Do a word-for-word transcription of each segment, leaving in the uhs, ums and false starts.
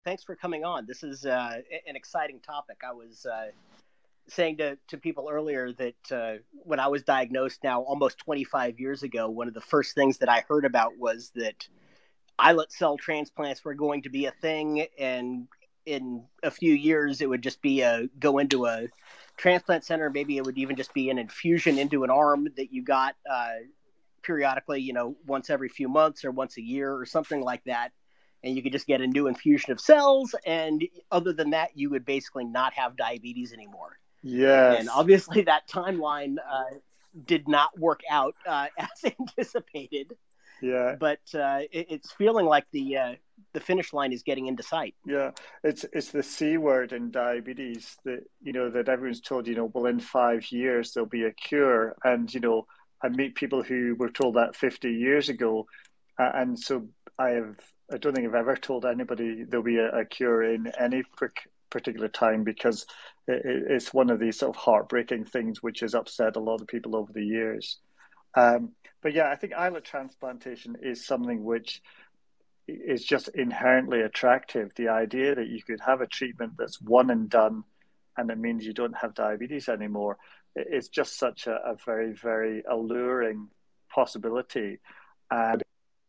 thanks for coming on. This is uh, an exciting topic. I was uh, saying to, to people earlier that uh, when I was diagnosed now almost twenty-five years ago, one of the first things that I heard about was that islet cell transplants were going to be a thing. And in a few years, it would just be a go into a transplant center. Maybe it would even just be an infusion into an arm that you got uh, periodically, you know, once every few months or once a year or something like that. And you could just get a new infusion of cells. And other than that, you would basically not have diabetes anymore. Yes. And obviously that timeline uh, did not work out uh, as anticipated. Yeah. But uh, it, it's feeling like the uh, the finish line is getting into sight. Yeah. It's it's the C word in diabetes that, you know, that everyone's told, you know, well, in five years there'll be a cure. And, you know, I meet people who were told that fifty years ago. Uh, and so I have, I don't think I've ever told anybody there'll be a, a cure in any particular time, because it, it's one of these sort of heartbreaking things which has upset a lot of people over the years. Um, but yeah, I think islet transplantation is something which is just inherently attractive. The idea that you could have a treatment that's one and done, and it means you don't have diabetes anymore, it's just such a, a very, very alluring possibility. And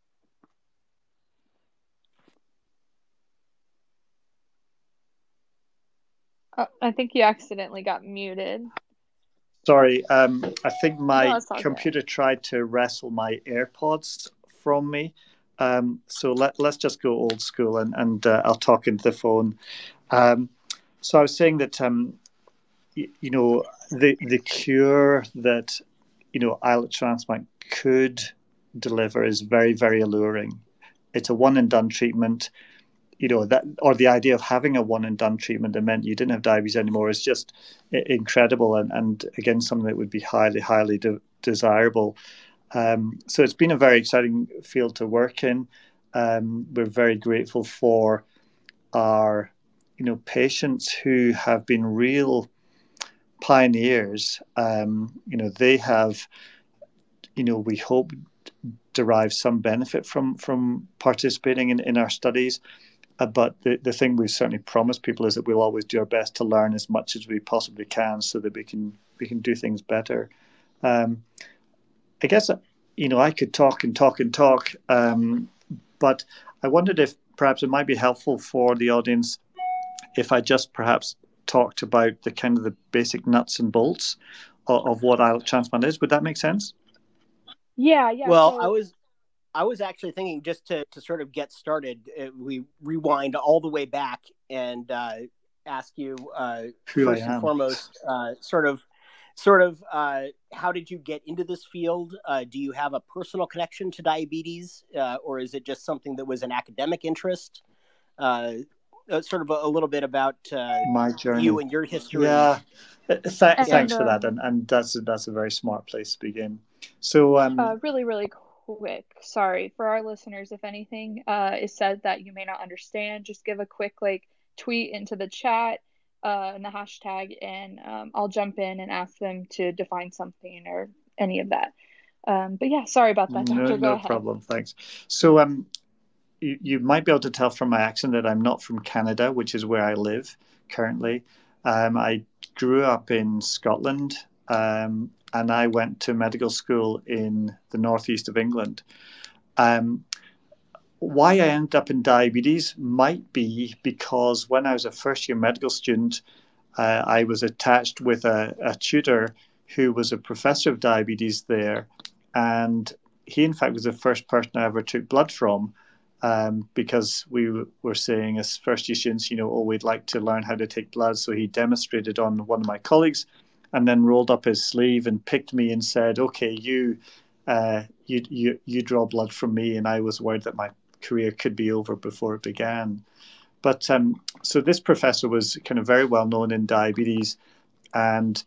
oh, I think you accidentally got muted. Sorry, um, I think my No, computer good. tried to wrestle my AirPods from me. Um, so let, let's just go old school, and, and uh, I'll talk into the phone. Um, so I was saying that, um, you, you know, the, the cure that, you know, islet transplant could deliver is very, very alluring. It's a one and done treatment. You know, that, or the idea of having a one and done treatment that meant you didn't have diabetes anymore is just incredible, and, and again, something that would be highly, highly de- desirable. Um, so it's been a very exciting field to work in. Um, we're very grateful for our, you know, patients who have been real pioneers. Um, you know, they have, you know, we hope derive some benefit from from participating in, in our studies. Uh, but the, the thing we've certainly promised people is that we'll always do our best to learn as much as we possibly can, so that we can we can do things better. Um, I guess, you know, I could talk and talk and talk, um, but I wondered if perhaps it might be helpful for the audience if I just perhaps talked about the kind of the basic nuts and bolts of, of what islet transplant is. Would that make sense? Yeah, yeah. Well, so... I was I was actually thinking, just to, to sort of get started, uh, we rewind all the way back and uh, ask you uh, Who first I and am. foremost, uh, sort of, sort of, uh, how did you get into this field? Uh, do you have a personal connection to diabetes, uh, or is it just something that was an academic interest? Uh, sort of a, a little bit about uh, my journey, you and your history. Yeah, Th- and, thanks um, for that, and and that's that's a very smart place to begin. So, um, uh, really, really quick. Sorry for our listeners. If anything uh, is said that you may not understand, just give a quick like tweet into the chat uh, and the hashtag, and um, I'll jump in and ask them to define something or any of that. Um, but yeah, sorry about that, Doctor. No, Go no ahead. problem. Thanks. So, um, you, you might be able to tell from my accent that I'm not from Canada, which is where I live currently. Um, I grew up in Scotland, um, and I went to medical school in the northeast of England. Um, why I ended up in diabetes might be because when I was a first year medical student, uh, I was attached with a, a tutor who was a professor of diabetes there. And he, in fact, was the first person I ever took blood from, um, because we were saying as first year students, you know, oh, we'd like to learn how to take blood. So he demonstrated on one of my colleagues and then rolled up his sleeve and picked me and said, okay, you, uh, you, you, you draw blood from me. And I was worried that my career could be over before it began. But um, so this professor was kind of very well known in diabetes, and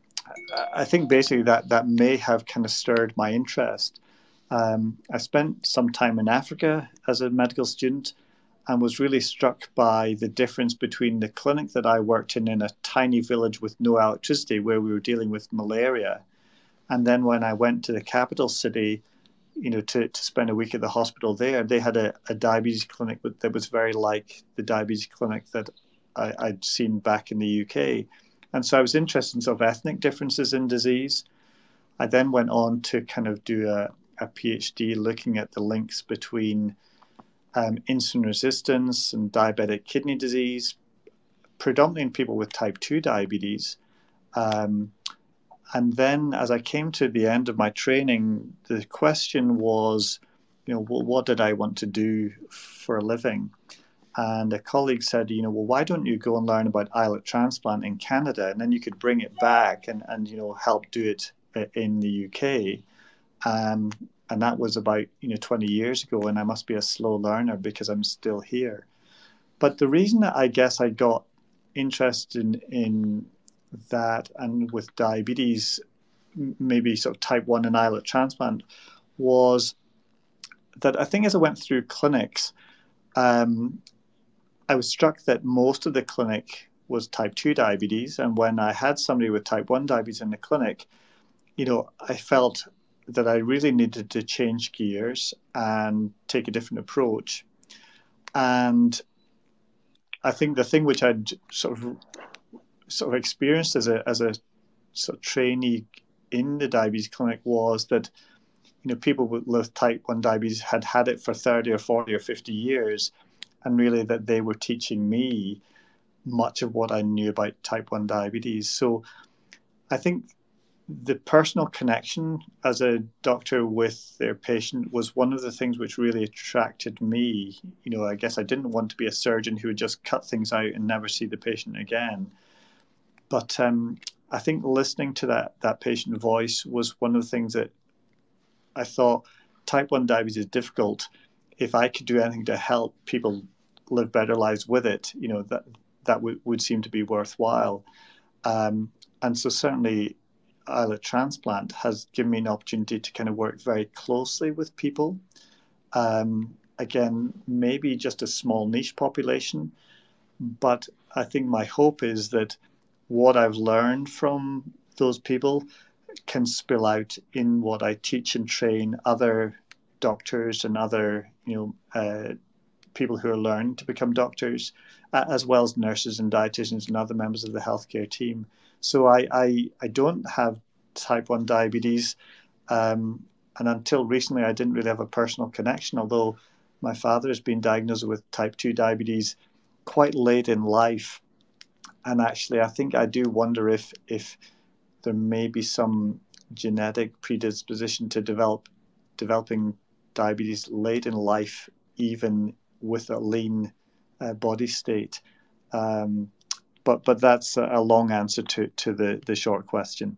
I think basically that that may have kind of stirred my interest. Um, I spent some time in Africa as a medical student and was really struck by the difference between the clinic that I worked in in a tiny village with no electricity, where we were dealing with malaria, and then when I went to the capital city you know, to, to spend a week at the hospital there. They had a, a diabetes clinic that was very like the diabetes clinic that I, I'd seen back in the U K. And so I was interested in sort of ethnic differences in disease. I then went on to kind of do a, a PhD looking at the links between um, insulin resistance and diabetic kidney disease, predominantly in people with type two diabetes. Um, and then as I came to the end of my training, the question was, you know, well, what did I want to do for a living? And a colleague said, you know, well, why don't you go and learn about islet transplant in Canada, and then you could bring it back and, and you know, help do it in the U K. Um, and that was about, you know, twenty years ago, and I must be a slow learner because I'm still here. But the reason that I guess I got interested in, in that, and with diabetes, maybe sort of type one and islet transplant, was that I think as I went through clinics, um, I was struck that most of the clinic was type two diabetes. And when I had somebody with type one diabetes in the clinic, you know, I felt that I really needed to change gears and take a different approach. And I think the thing which I'd sort of sort of experienced as a as a sort of trainee in the diabetes clinic was that, you know, people with type one diabetes had had it for thirty or forty or fifty years, and really that they were teaching me much of what I knew about type one diabetes. So I think the personal connection as a doctor with their patient was one of the things which really attracted me. You know, I guess I didn't want to be a surgeon who would just cut things out and never see the patient again. But um, I think listening to that that patient voice was one of the things that I thought, type one diabetes is difficult. If I could do anything to help people live better lives with it, you know, that that w- would seem to be worthwhile. Um, and so certainly islet transplant has given me an opportunity to kind of work very closely with people. Um, again, maybe just a small niche population, but I think my hope is that what I've learned from those people can spill out in what I teach and train other doctors and other, you know, uh, people who are learning to become doctors, uh, as well as nurses and dietitians and other members of the healthcare team. So I, I, I don't have type one diabetes, um, and until recently I didn't really have a personal connection, although my father has been diagnosed with type two diabetes quite late in life. And actually I think I do wonder if if there may be some genetic predisposition to develop developing diabetes late in life, even with a lean uh, body state. Um, but but that's a long answer to, to the, the short question.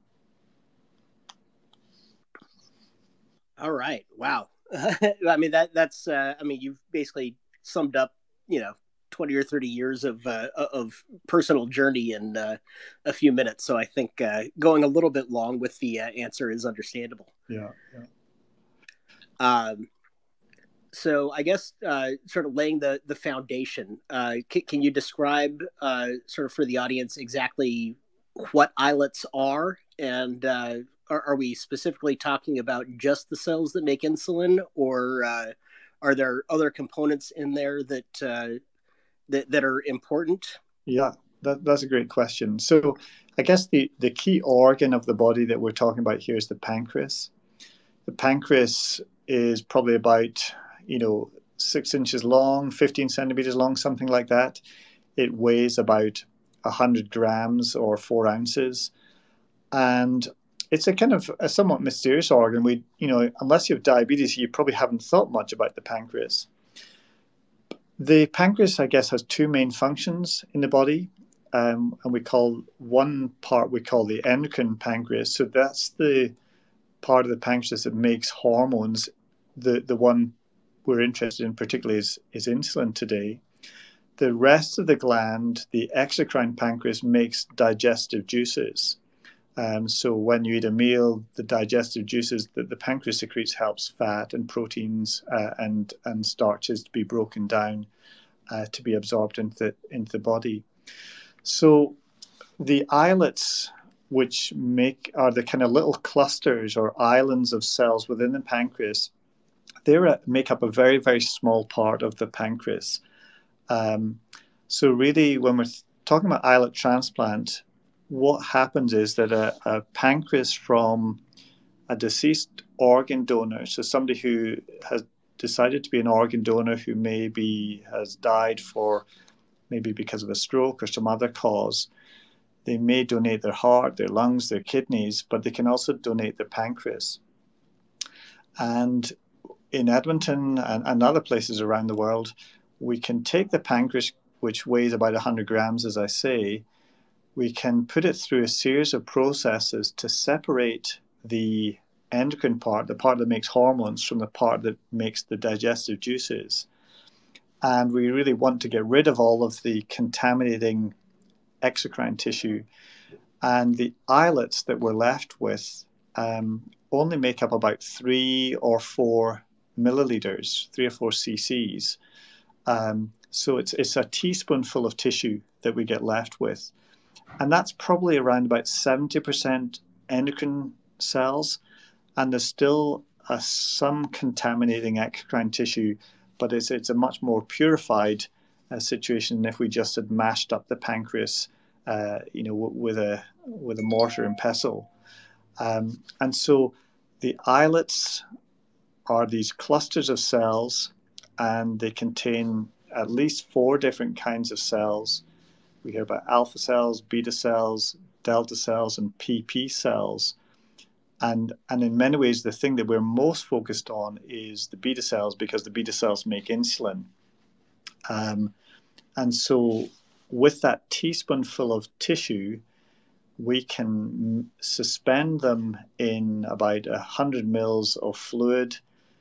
All right. Wow. I mean, that that's, uh, I mean, you've basically summed up, you know, twenty or thirty years of, uh, of personal journey in uh, a few minutes. So I think uh, going a little bit long with the uh, answer is understandable. Yeah. yeah. Um, so I guess uh, sort of laying the, the foundation, uh, c- can you describe uh, sort of for the audience exactly what islets are, and uh, are, are we specifically talking about just the cells that make insulin, or uh, are there other components in there that uh, that, that are important? Yeah, that, that's a great question. So I guess the, the key organ of the body that we're talking about here is the pancreas. The pancreas is probably about, you know, six inches long, fifteen centimeters long, something like that. It weighs about one hundred grams or four ounces. And it's a kind of a somewhat mysterious organ. We, you know, unless you have diabetes, you probably haven't thought much about the pancreas. The pancreas, I guess, has two main functions in the body, um, and we call one part we call the endocrine pancreas. So that's the part of the pancreas that makes hormones. The the one we're interested in particularly is, is insulin today. The rest of the gland, the exocrine pancreas, makes digestive juices. Um, so when you eat a meal, the digestive juices that the pancreas secretes helps fat and proteins uh, and and starches to be broken down uh, to be absorbed into the, into the body. So the islets, which make are the kind of little clusters or islands of cells within the pancreas, they make up a very, very small part of the pancreas. Um, so really, when we're talking about islet transplant, what happens is that a, a pancreas from a deceased organ donor, so somebody who has decided to be an organ donor who maybe has died for maybe because of a stroke or some other cause, they may donate their heart, their lungs, their kidneys, but they can also donate their pancreas. And in Edmonton and, and other places around the world, we can take the pancreas, which weighs about one hundred grams, as I say, we can put it through a series of processes to separate the endocrine part, the part that makes hormones, from the part that makes the digestive juices. And we really want to get rid of all of the contaminating exocrine tissue. And the islets that we're left with um, only make up about three or four milliliters, three or four cc's. Um, so it's, it's a teaspoonful of tissue that we get left with. And that's probably around about seventy percent endocrine cells. And there's still uh, some contaminating exocrine tissue, but it's, it's a much more purified uh, situation than if we just had mashed up the pancreas, uh, you know, w- with a with a mortar and pestle. Um, and so the islets are these clusters of cells, and they contain at least four different kinds of cells. We hear about alpha cells, beta cells, delta cells, and P P cells. And, and in many ways, the thing that we're most focused on is the beta cells, because the beta cells make insulin. Um, and so with that teaspoonful of tissue, we can suspend them in about one hundred mils of fluid,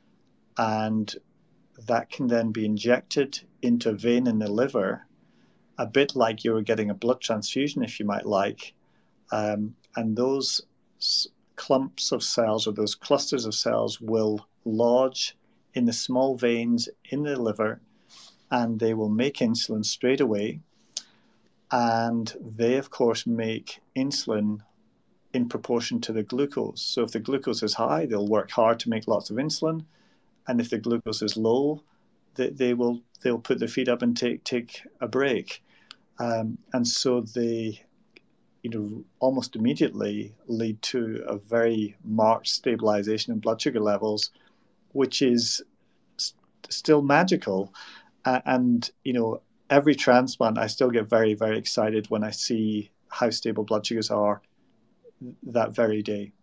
and that can then be injected into a vein in the liver, a bit like you were getting a blood transfusion, if you might like. Um, and those clumps of cells, or those clusters of cells, will lodge in the small veins in the liver, and they will make insulin straight away. And they, of course, make insulin in proportion to the glucose. So if the glucose is high, they'll work hard to make lots of insulin. And if the glucose is low, they, they will they'll put their feet up and take take a break. Um, and so they, you know, almost immediately lead to a very marked stabilization in blood sugar levels, which is st- still magical. Uh, and, you know, every transplant, I still get very, very excited when I see how stable blood sugars are that very day.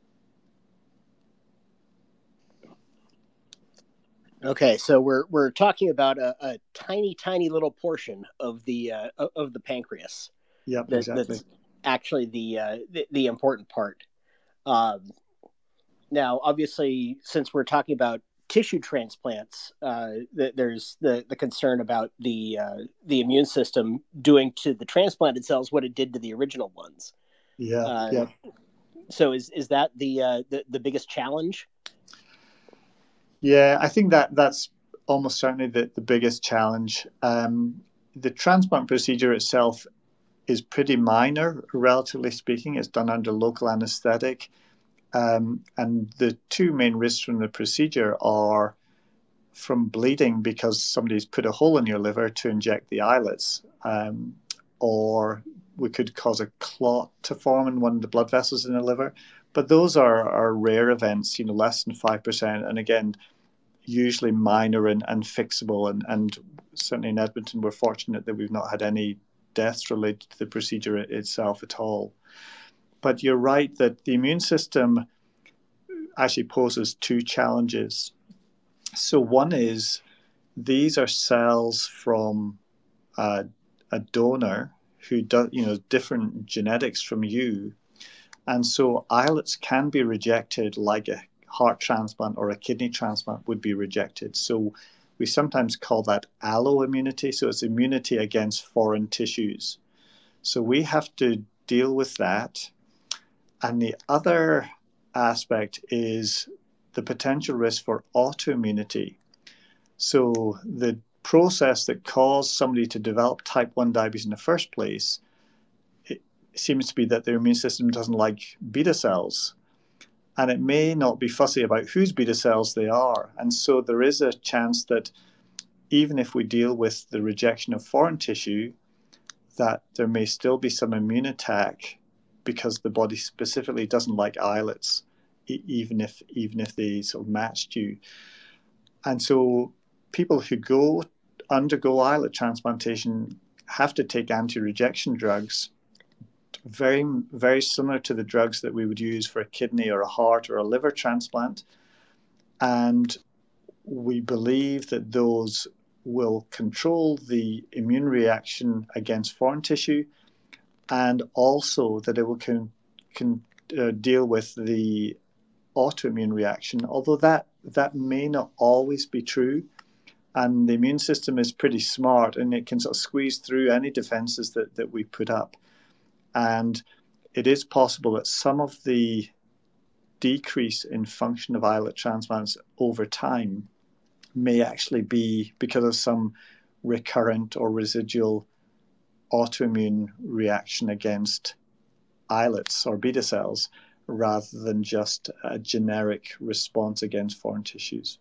Okay, so we're we're talking about a, a tiny, tiny little portion of the uh, of the pancreas. Yep, that, exactly. That's actually the, uh, the the important part. Um, now, obviously, since we're talking about tissue transplants, uh, th- there's the, the concern about the uh, the immune system doing to the transplanted cells what it did to the original ones. Yeah, uh, yeah. So is is that the, uh, the the biggest challenge? Yeah, I think that that's almost certainly the, the biggest challenge. Um, the transplant procedure itself is pretty minor, relatively speaking. It's done under local anesthetic. Um, and the two main risks from the procedure are from bleeding because somebody's put a hole in your liver to inject the islets, um, or we could cause a clot to form in one of the blood vessels in the liver. But those are, are rare events, you know, less than five percent. And again, usually minor and, and fixable. And, and certainly in Edmonton, we're fortunate that we've not had any deaths related to the procedure itself at all. But you're right that the immune system actually poses two challenges. So one is these are cells from uh, a donor who does, you know, different genetics from you. And so islets can be rejected like a heart transplant or a kidney transplant would be rejected. So we sometimes call that alloimmunity. So it's immunity against foreign tissues. So we have to deal with that. And the other aspect is the potential risk for autoimmunity. So the process that caused somebody to develop type one diabetes in the first place, it seems to be that their immune system doesn't like beta cells. and it may not be fussy about whose beta cells they are. And so there is a chance that even if we deal with the rejection of foreign tissue, that there may still be some immune attack because the body specifically doesn't like islets, e- even if even if they sort of matched you. And so people who go undergo islet transplantation have to take anti-rejection drugs, very very similar to the drugs that we would use for a kidney or a heart or a liver transplant. And we believe that those will control the immune reaction against foreign tissue, and also that it will can, can uh, deal with the autoimmune reaction, although that, that may not always be true. And the immune system is pretty smart, and it can sort of squeeze through any defenses that, that we put up. And it is possible that some of the decrease in function of islet transplants over time may actually be because of some recurrent or residual autoimmune reaction against islets or beta cells, rather than just a generic response against foreign tissues.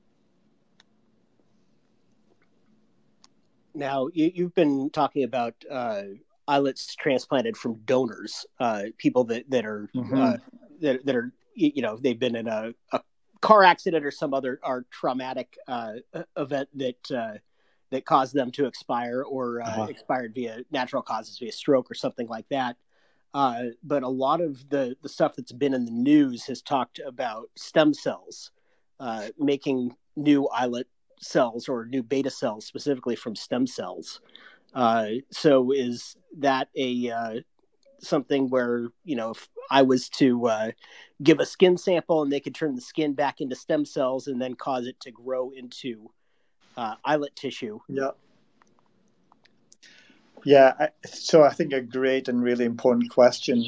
Now, you, you've been talking about uh, islets transplanted from donors, uh, people that, that are mm-hmm. uh, that, that are, you know, they've been in a, a car accident or some other or traumatic uh, event that uh, that caused them to expire, or uh, uh-huh. expired via natural causes, via stroke or something like that. Uh, but a lot of the, the stuff that's been in the news has talked about stem cells, uh, making new islet cells or new beta cells specifically from stem cells. Uh, so is that a uh, something where, you know, if I was to uh, give a skin sample and they could turn the skin back into stem cells and then cause it to grow into uh, islet tissue? Yeah. Yeah. So I think a great and really important question.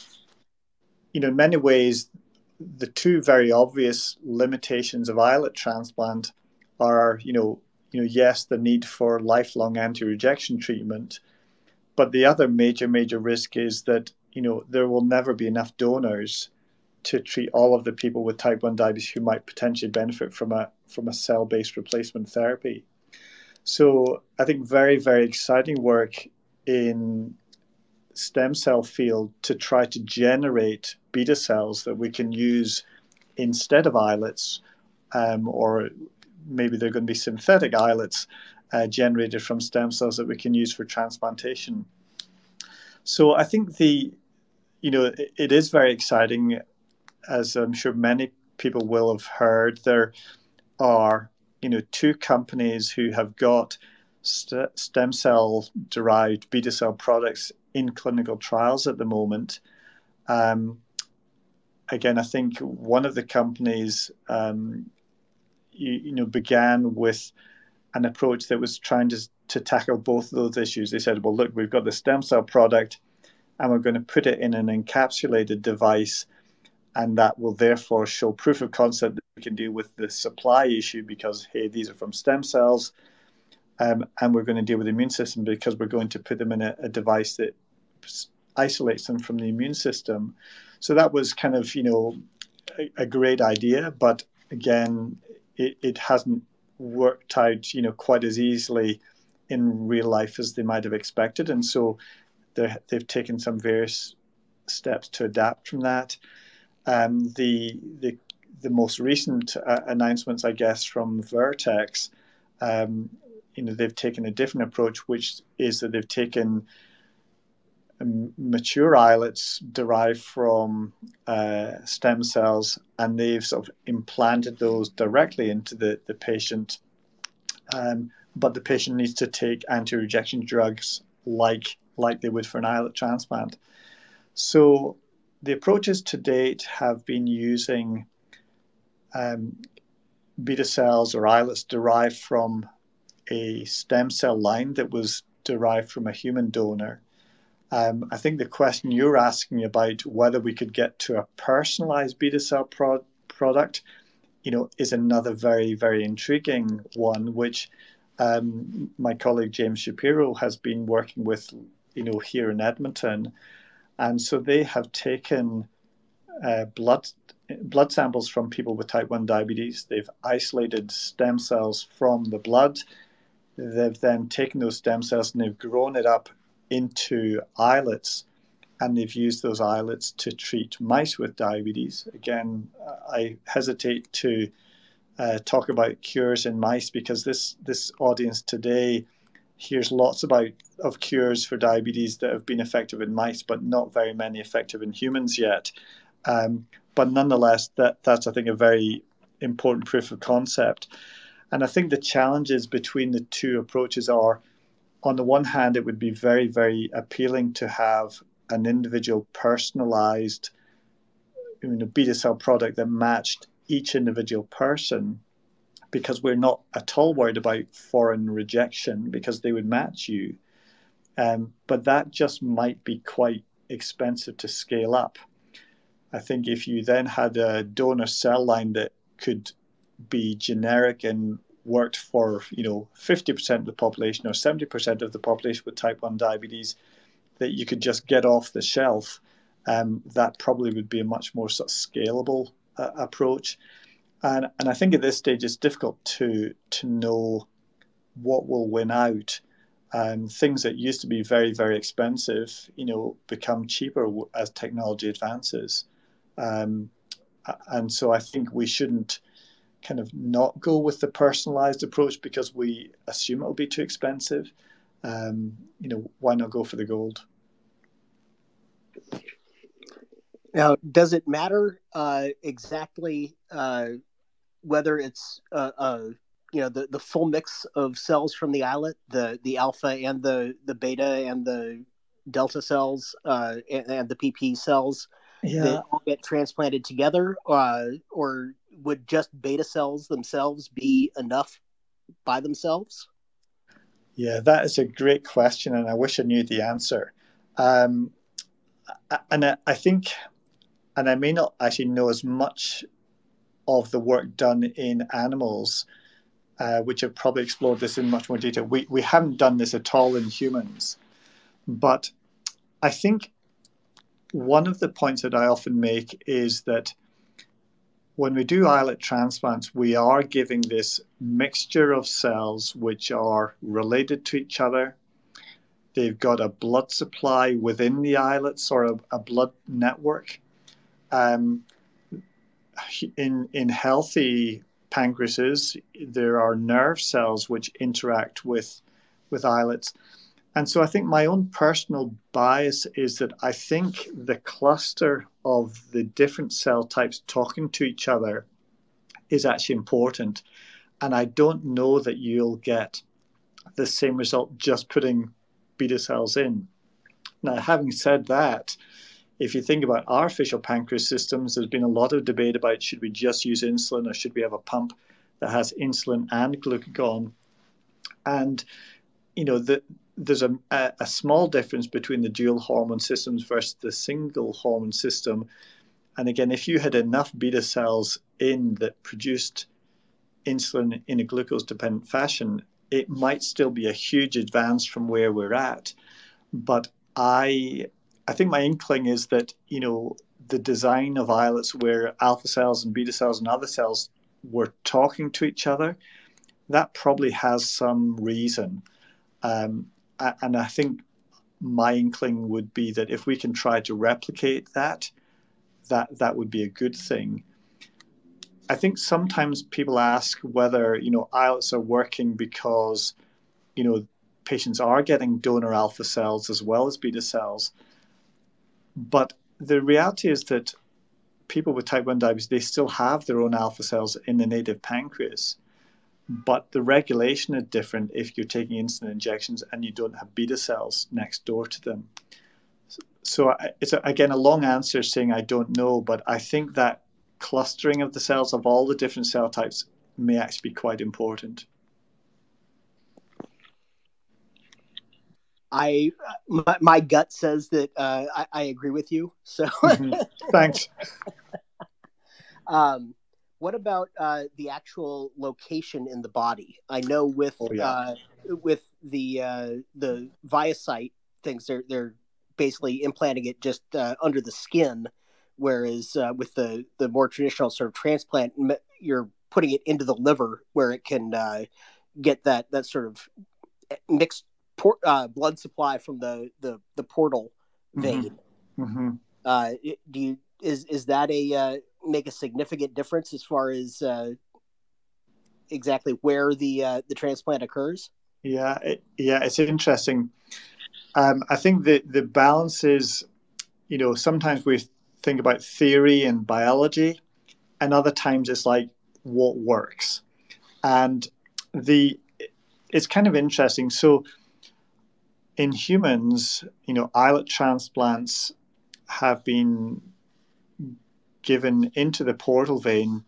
You know, in many ways, the two very obvious limitations of islet transplant are, you know, you know, yes, the need for lifelong anti-rejection treatment, but the other major, major risk is that, you know, there will never be enough donors to treat all of the people with type one diabetes who might potentially benefit from a from a cell-based replacement therapy. So I think very, very exciting work in stem cell field to try to generate beta cells that we can use instead of islets, um, or maybe they're going to be synthetic islets uh, generated from stem cells that we can use for transplantation. So I think the, you know, it, it is very exciting, as I'm sure many people will have heard. There are, you know, two companies who have got st- stem cell derived beta cell products in clinical trials at the moment. Um, again, I think one of the companies, um, you, you know, began with an approach that was trying to, to tackle both of those issues. They said, well, look, we've got the stem cell product and we're going to put it in an encapsulated device, and that will therefore show proof of concept that we can deal with the supply issue because, hey, these are from stem cells, um, and we're going to deal with the immune system because we're going to put them in a, a device that isolates them from the immune system. So that was kind of, you know, a, a great idea, but again, it, it hasn't worked out, you know, quite as easily in real life as they might have expected. And so they've taken some various steps to adapt from that. Um, the the the most recent uh, announcements, I guess, from Vertex, um, you know, they've taken a different approach, which is that they've taken um, mature islets derived from uh, stem cells, and they've sort of implanted those directly into the the patient. Um, but the patient needs to take anti-rejection drugs like like they would for an islet transplant. So the approaches to date have been using um, beta cells or islets derived from a stem cell line that was derived from a human donor. Um, I think the question you're asking about whether we could get to a personalized beta cell pro- product, you know, is another very, very intriguing one, which um, my colleague James Shapiro has been working with, you know, here in Edmonton. And so they have taken uh, blood blood samples from people with type one diabetes. They've isolated stem cells from the blood. They've then taken those stem cells and they've grown it up into islets, and they've used those islets to treat mice with diabetes. Again, I hesitate to uh, talk about cures in mice because this, this audience today hears lots about of cures for diabetes that have been effective in mice, but not very many effective in humans yet. Um, but nonetheless, that, that's, I think, a very important proof of concept. And I think the challenges between the two approaches are, on the one hand, it would be very, very appealing to have an individual personalized, you know, beta cell product that matched each individual person, because we're not at all worried about foreign rejection because they would match you. Um, but that just might be quite expensive to scale up. I think if you then had a donor cell line that could be generic and worked for, you know, fifty percent of the population or seventy percent of the population with type one diabetes, that you could just get off the shelf, um, that probably would be a much more sort of scalable uh, approach. And, and I think at this stage it's difficult to to know what will win out. Um, things that used to be very, very expensive, you know, become cheaper as technology advances. Um, and so I think we shouldn't kind of not go with the personalized approach because we assume it'll be too expensive. Um, you know, why not go for the gold? Now, does it matter uh, exactly uh, whether it's uh, uh, you know the, the full mix of cells from the islet, the the alpha and the the beta and the delta cells uh, and, and the P P cells Yeah. that all get transplanted together, uh, or would just beta cells themselves be enough by themselves? Yeah, that is a great question, and I wish I knew the answer. Um, and I, I think, and I may not actually know as much of the work done in animals, uh, which have probably explored this in much more detail. We, we haven't done this at all in humans. But I think one of the points that I often make is that when we do islet transplants, we are giving this mixture of cells which are related to each other. They've got a blood supply within the islets or a, a blood network. Um, in, in healthy pancreases, there are nerve cells which interact with, with islets. And so I think my own personal bias is that I think the cluster of the different cell types talking to each other is actually important. And I don't know that you'll get the same result just putting beta cells in. Now, having said that, if you think about artificial pancreas systems, there's been a lot of debate about should we just use insulin or should we have a pump that has insulin and glucagon. And, you know, the there's a, a small difference between the dual hormone systems versus the single hormone system. And again, if you had enough beta cells in that produced insulin in a glucose-dependent fashion, it might still be a huge advance from where we're at. But I, I think my inkling is that, you know, the design of islets where alpha cells and beta cells and other cells were talking to each other, that probably has some reason. Um, And I think my inkling would be that if we can try to replicate that, that that would be a good thing. I think sometimes people ask whether, you know, islets are working because, you know, patients are getting donor alpha cells as well as beta cells. But the reality is that people with type one diabetes, they still have their own alpha cells in the native pancreas. But the regulation is different if you're taking insulin injections and you don't have beta cells next door to them. So it's, again, a long answer saying I don't know, but I think that clustering of the cells of all the different cell types may actually be quite important. I my, my gut says that uh, I, I agree with you. So mm-hmm. Thanks. um, What about uh, the actual location in the body? I know with oh, yeah. uh, with the uh, the ViaCyte things, they're they're basically implanting it just uh, under the skin. whereas uh, with the the more traditional sort of transplant, you're putting it into the liver where it can uh, get that that sort of mixed por- uh, blood supply from the the, the portal vein. Mm-hmm. Mm-hmm. Uh, do you is is that a uh, make a significant difference as far as uh, exactly where the uh, the transplant occurs? Yeah, it, yeah, it's interesting. Um, I think the the balance is, you know, sometimes we think about theory and biology, and other times it's like what works. And the it's kind of interesting. So in humans, you know, islet transplants have been given into the portal vein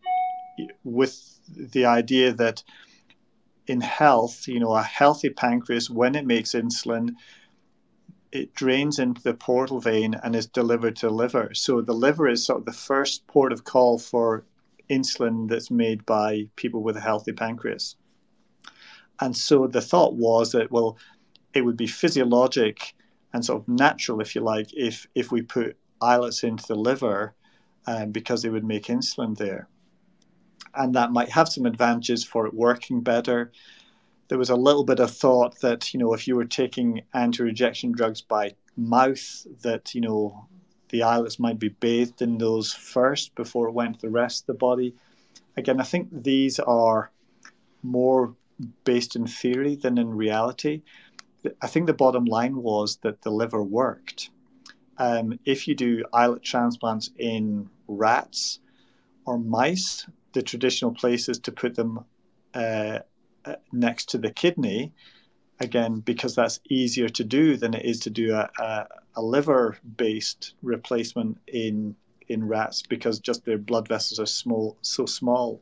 with the idea that in health, you know, a healthy pancreas, when it makes insulin, it drains into the portal vein and is delivered to the liver. So the liver is sort of the first port of call for insulin that's made by people with a healthy pancreas. And so the thought was that, well, it would be physiologic and sort of natural, if you like, if, if we put islets into the liver um, because they would make insulin there. And that might have some advantages for it working better. There was a little bit of thought that, you know, if you were taking anti-rejection drugs by mouth, that, you know, the islets might be bathed in those first before it went to the rest of the body. Again, I think these are more based in theory than in reality. I think the bottom line was that the liver worked. Um, if you do islet transplants in rats or mice, the traditional place is to put them uh, next to the kidney, again, because that's easier to do than it is to do a, a, a liver-based replacement in in rats, because just their blood vessels are small, so small.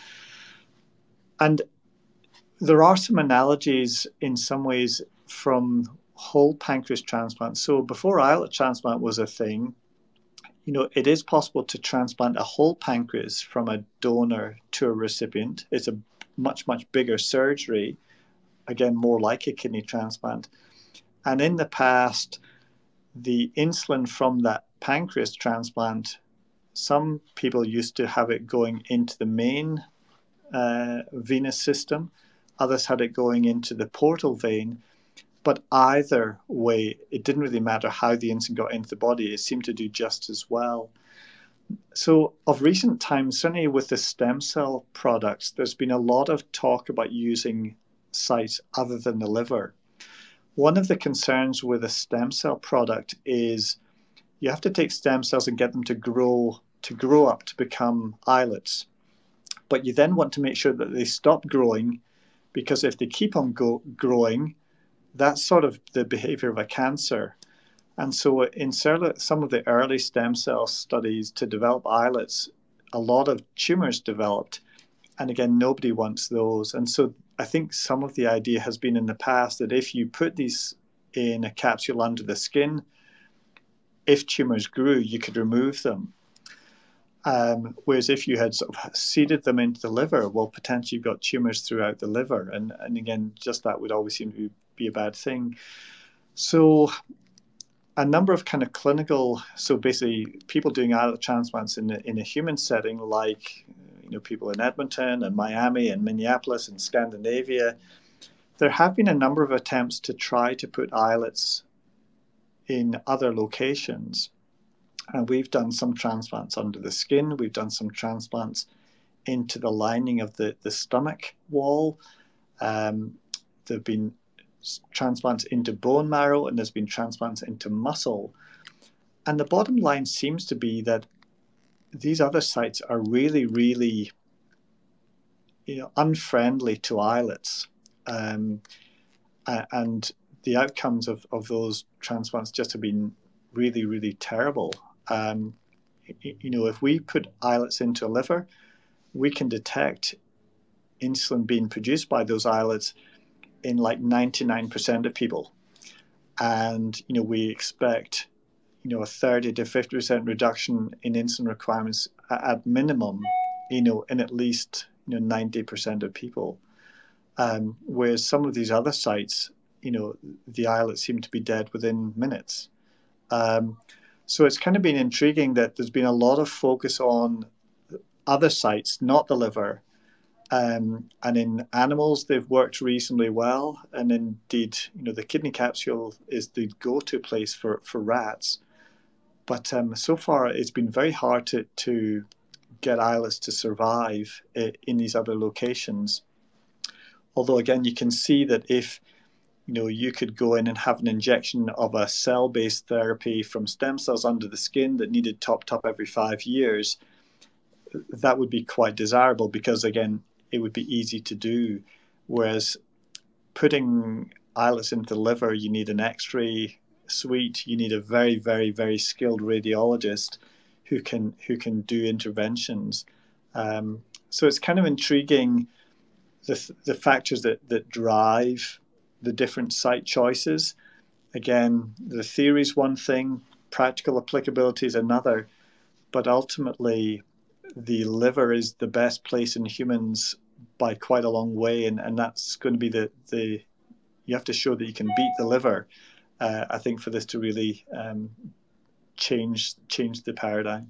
And there are some analogies in some ways from whole pancreas transplant. So before islet transplant was a thing, you know, it is possible to transplant a whole pancreas from a donor to a recipient. It's a much, much bigger surgery, again, more like a kidney transplant. And in the past, the insulin from that pancreas transplant, some people used to have it going into the main uh, venous system. Others had it going into the portal vein. But either way, it didn't really matter how the insulin got into the body. It seemed to do just as well. So of recent times, certainly with the stem cell products, there's been a lot of talk about using sites other than the liver. One of the concerns with a stem cell product is you have to take stem cells and get them to grow to grow up to become islets. But you then want to make sure that they stop growing, because if they keep on go- growing, that's sort of the behavior of a cancer. And so in some of the early stem cell studies to develop islets, a lot of tumors developed. And again, nobody wants those. And so I think some of the idea has been in the past that if you put these in a capsule under the skin, if tumors grew, you could remove them. Um, whereas if you had sort of seeded them into the liver, well, potentially you've got tumors throughout the liver. And, and again, just that would always seem to be, be a bad thing. So a number of kind of clinical, so basically people doing islet transplants in a, in a human setting, like, you know, people in Edmonton and Miami and Minneapolis and Scandinavia, there have been a number of attempts to try to put islets in other locations. And we've done some transplants under the skin. We've done some transplants into the lining of the, the stomach wall. Um, there have been transplants into bone marrow, and there's been transplants into muscle. And the bottom line seems to be that these other sites are really, really, you know, unfriendly to islets. Um, and the outcomes of, of those transplants just have been really, really terrible. Um, you know, if we put islets into a liver, we can detect insulin being produced by those islets in like ninety-nine percent of people. And, you know, we expect, you know, a thirty to fifty percent reduction in insulin requirements at minimum, you know, in at least, you know, ninety percent of people. Um, whereas some of these other sites, you know, the islets seem to be dead within minutes. Um, So it's kind of been intriguing that there's been a lot of focus on other sites, not the liver. Um, and in animals, they've worked reasonably well. And indeed, you know, the kidney capsule is the go-to place for, for rats. But um, so far, it's been very hard to, to get islets to survive in these other locations. Although, again, you can see that if you know you could go in and have an injection of a cell-based therapy from stem cells under the skin that needed top-top every five years, that would be quite desirable because, again, it would be easy to do. Whereas putting islets into the liver, you need an X-ray suite, you need a very, very, very skilled radiologist who can who can do interventions. Um, so it's kind of intriguing the the factors that that drive the different site choices. Again, the theory is one thing, practical applicability is another, but ultimately the liver is the best place in humans by quite a long way, and, and that's going to be the, the you have to show that you can beat the liver, uh, I think, for this to really um, change change the paradigm.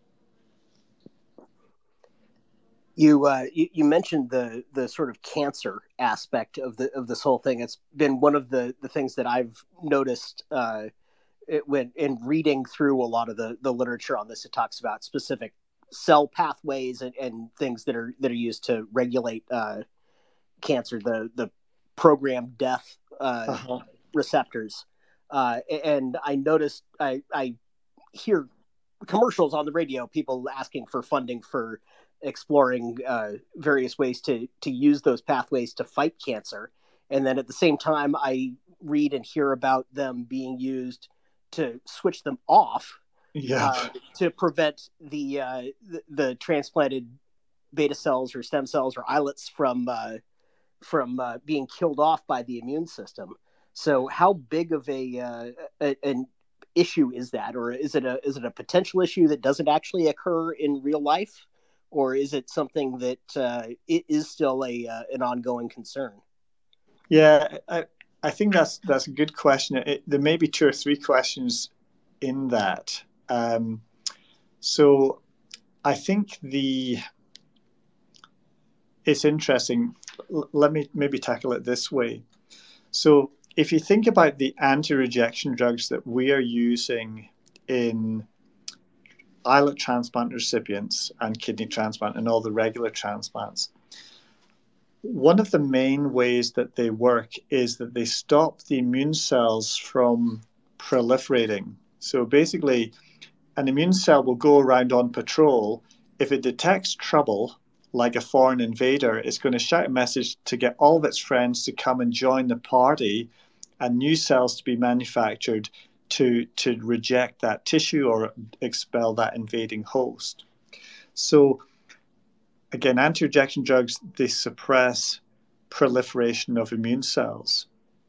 You, uh, you you mentioned the the sort of cancer aspect of the of this whole thing. It's been one of the, the things that I've noticed uh, it, when in reading through a lot of the, the literature on this. It talks about specific cell pathways and, and things that are that are used to regulate uh, cancer. The the programmed death uh, uh-huh. receptors, uh, and I noticed I I hear commercials on the radio, people asking for funding for exploring uh, various ways to to use those pathways to fight cancer. And then at the same time, I read and hear about them being used to switch them off yeah. uh, to prevent the, uh, the the transplanted beta cells or stem cells or islets from uh, from uh, being killed off by the immune system. So how big of a, uh, a an issue is that, or is it a is it a potential issue that doesn't actually occur in real life? Or is it something that uh, it is still a uh, an ongoing concern? Yeah, I, I think that's that's a good question. It, there may be two or three questions in that. Um, so I think the it's interesting. L- let me maybe tackle it this way. So if you think about the anti-rejection drugs that we are using in islet transplant recipients and kidney transplant and all the regular transplants, one of the main ways that they work is that they stop the immune cells from proliferating. So basically, an immune cell will go around on patrol. If it detects trouble, like a foreign invader, it's going to shout a message to get all of its friends to come and join the party and new cells to be manufactured to, to reject that tissue or expel that invading host. So again, anti-rejection drugs, they suppress proliferation of immune cells.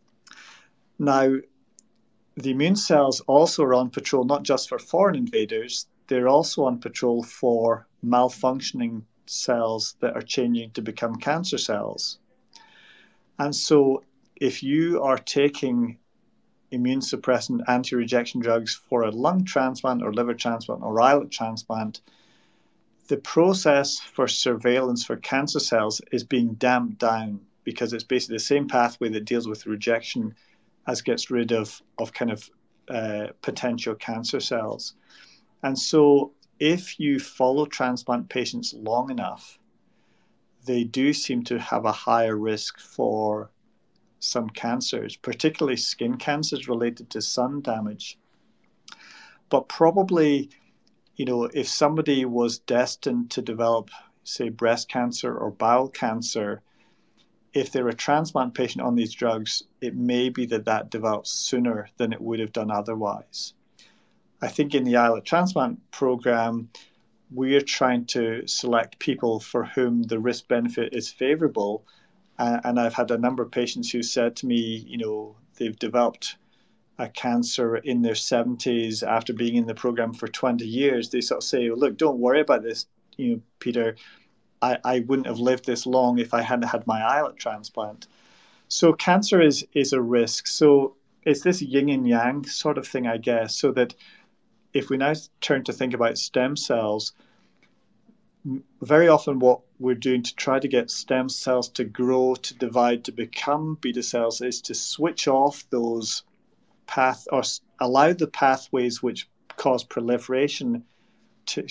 Now, the immune cells also are on patrol not just for foreign invaders, they're also on patrol for malfunctioning cells that are changing to become cancer cells. And so if you are taking immune suppressant anti-rejection drugs for a lung transplant or liver transplant or islet transplant, the process for surveillance for cancer cells is being damped down because it's basically the same pathway that deals with rejection as gets rid of, of kind of uh, potential cancer cells. And so if you follow transplant patients long enough, they do seem to have a higher risk for some cancers, particularly skin cancers related to sun damage. But probably, you know, if somebody was destined to develop, say, breast cancer or bowel cancer, if they're a transplant patient on these drugs, it may be that that develops sooner than it would have done otherwise. I think in the islet transplant program, we're trying to select people for whom the risk benefit is favorable. Uh, and I've had a number of patients who said to me, you know, they've developed a cancer in their seventies after being in the program for twenty years. They sort of say, oh, look, don't worry about this, you know, Peter. I, I wouldn't have lived this long if I hadn't had my islet transplant. So cancer is is a risk. So it's this yin and yang sort of thing, I guess, so that if we now turn to think about stem cells, very often what we're doing to try to get stem cells to grow, to divide, to become beta cells is to switch off those path or allow the pathways which cause proliferation to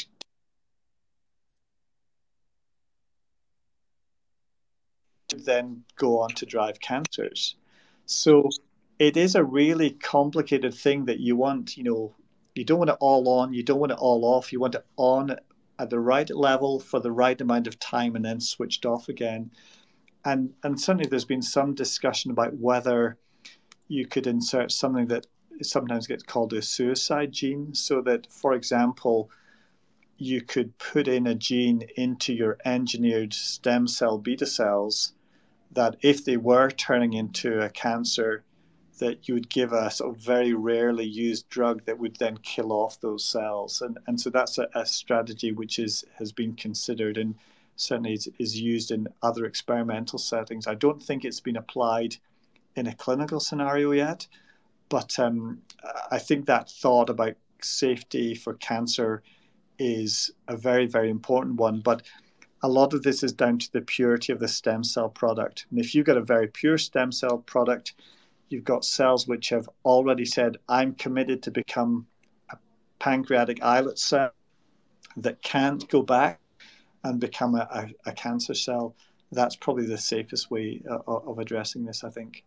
then go on to drive cancers. So it is a really complicated thing that you want, you know, you don't want it all on, you don't want it all off, you want it on at the right level for the right amount of time and then switched off again. And and certainly there's been some discussion about whether you could insert something that sometimes gets called a suicide gene, so that, for example, you could put in a gene into your engineered stem cell beta cells that if they were turning into a cancer, that you would give a sort of very rarely used drug that would then kill off those cells. And, and so that's a, a strategy which is has been considered and certainly is, is used in other experimental settings. I don't think it's been applied in a clinical scenario yet, but um, I think that thought about safety for cancer is a very, very important one. But a lot of this is down to the purity of the stem cell product. And if you've got a very pure stem cell product, you've got cells which have already said, I'm committed to become a pancreatic islet cell that can't go back and become a, a, a cancer cell. That's probably the safest way of, of addressing this, I think.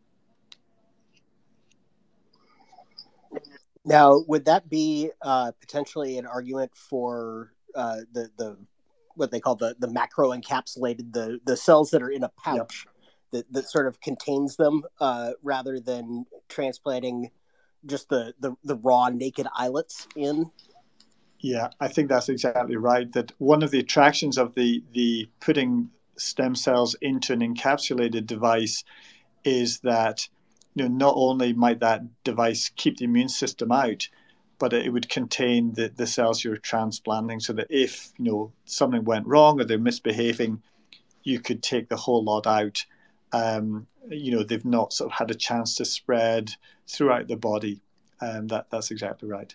Now, would that be uh, potentially an argument for uh, the the what they call the the macro encapsulated the the cells that are in a pouch? Yep. That, that sort of contains them uh, rather than transplanting just the, the, the raw naked islets in? Yeah, I think that's exactly right. That one of the attractions of the, the putting stem cells into an encapsulated device is that, you know, not only might that device keep the immune system out, but it would contain the, the cells you're transplanting, so that if, you know, something went wrong or they're misbehaving, you could take the whole lot out. Um, you know, they've not sort of had a chance to spread throughout the body. Um, that that's exactly right.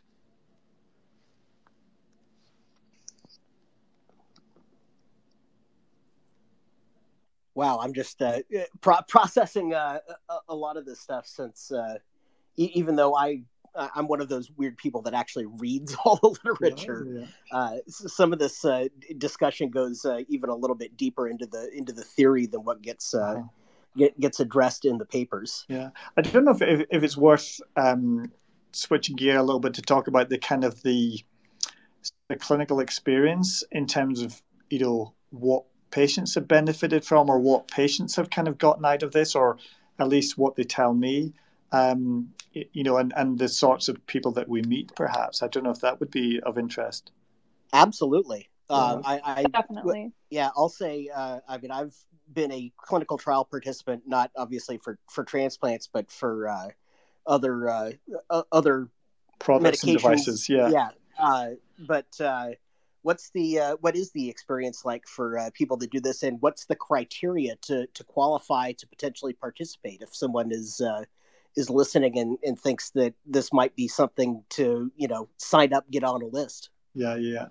Wow, I'm just uh, pro- processing uh, a, a lot of this stuff since uh, e- even though I I'm one of those weird people that actually reads all the literature. Yeah, yeah. Uh, some of this uh, discussion goes uh, even a little bit deeper into the into the theory than what gets. Uh, uh-huh. Get, gets addressed in the papers. Yeah, I don't know if if, if it's worth um, switching gear a little bit to talk about the kind of the, the clinical experience in terms of, you know, what patients have benefited from or what patients have kind of gotten out of this, or at least what they tell me, um, you know, and, and the sorts of people that we meet, perhaps. I don't know if that would be of interest. Absolutely. Yeah. Um, I, I Definitely. Yeah, I'll say, uh, I mean, I've been a clinical trial participant, not obviously for, for transplants, but for uh, other uh, uh, other products medications. And devices. Yeah, yeah. Uh, but uh, what's the uh, what is the experience like for uh, people that do this, and what's the criteria to to qualify to potentially participate if someone is uh, is listening and, and thinks that this might be something to, you know, sign up, get on a list? Yeah, yeah.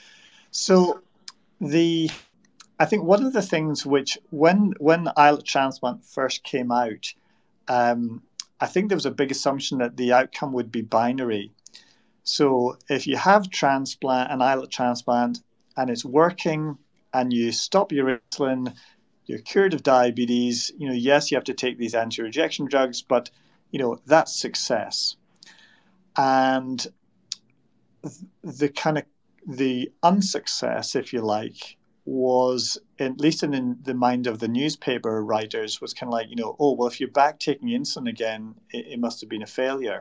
So the I think one of the things which, when when islet transplant first came out, um, I think there was a big assumption that the outcome would be binary. So if you have transplant, an islet transplant, and it's working, and you stop your insulin, you're cured of diabetes, you know, yes, you have to take these anti-rejection drugs, but, you know, that's success. And the kind of the unsuccess, if you like, was, at least in, in the mind of the newspaper writers, was kind of like, you know, oh, well, if you're back taking insulin again, it, it must have been a failure.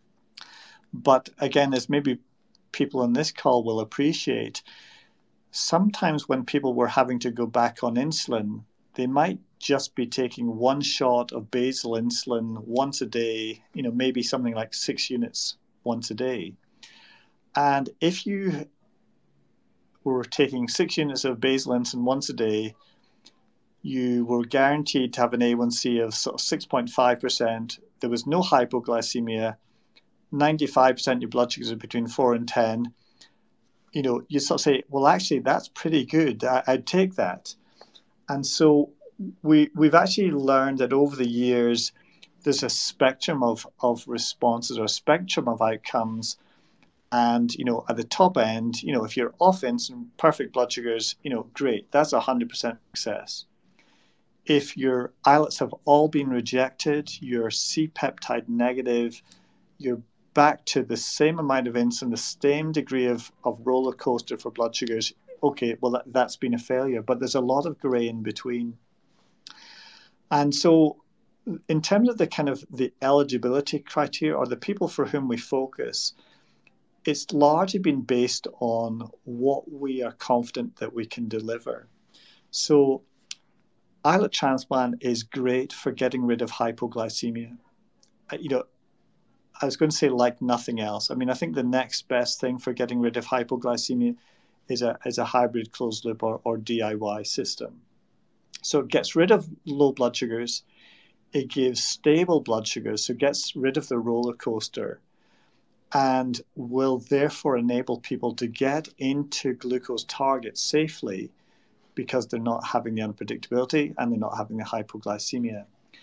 But again, as maybe people on this call will appreciate, sometimes when people were having to go back on insulin, they might just be taking one shot of basal insulin once a day, you know, maybe something like six units once a day. And if you were taking six units of basal insulin once a day, you were guaranteed to have an A one C of sort of six point five percent. There was no hypoglycemia, ninety-five percent of your blood sugars are between four and ten, you know, you sort of say, well, actually, that's pretty good. I, I'd take that. And so we, we've actually learned that over the years, there's a spectrum of, of responses or a spectrum of outcomes. And, you know, at the top end, you know, if you're off insulin, perfect blood sugars, you know, great. That's one hundred percent success. If your islets have all been rejected, you're C-peptide negative, you're back to the same amount of insulin, the same degree of, of roller coaster for blood sugars, okay, well, that, that's been a failure. But there's a lot of gray in between. And so in terms of the kind of the eligibility criteria or the people for whom we focus, it's largely been based on what we are confident that we can deliver. So islet transplant is great for getting rid of hypoglycemia. You know, I was going to say like nothing else. I mean, I think the next best thing for getting rid of hypoglycemia is a, is a hybrid closed loop or, or D I Y system. So it gets rid of low blood sugars. It gives stable blood sugars, so it gets rid of the roller coaster, and will therefore enable people to get into glucose targets safely because they're not having the unpredictability and they're not having the hypoglycemia.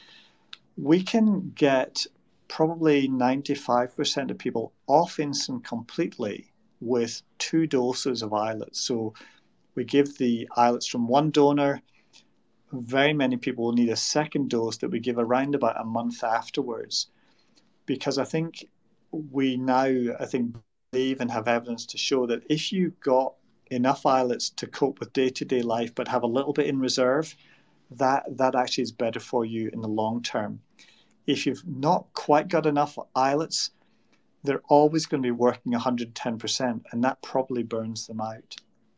We can get probably ninety-five percent of people off insulin completely with two doses of islets. So we give the islets from one donor. Very many people will need a second dose that we give around about a month afterwards, because I think we now, I think, believe and have evidence to show that if you got enough islets to cope with day-to-day life but have a little bit in reserve, that that actually is better for you in the long term. If you've not quite got enough islets, they're always going to be working one hundred ten percent, and that probably burns them out.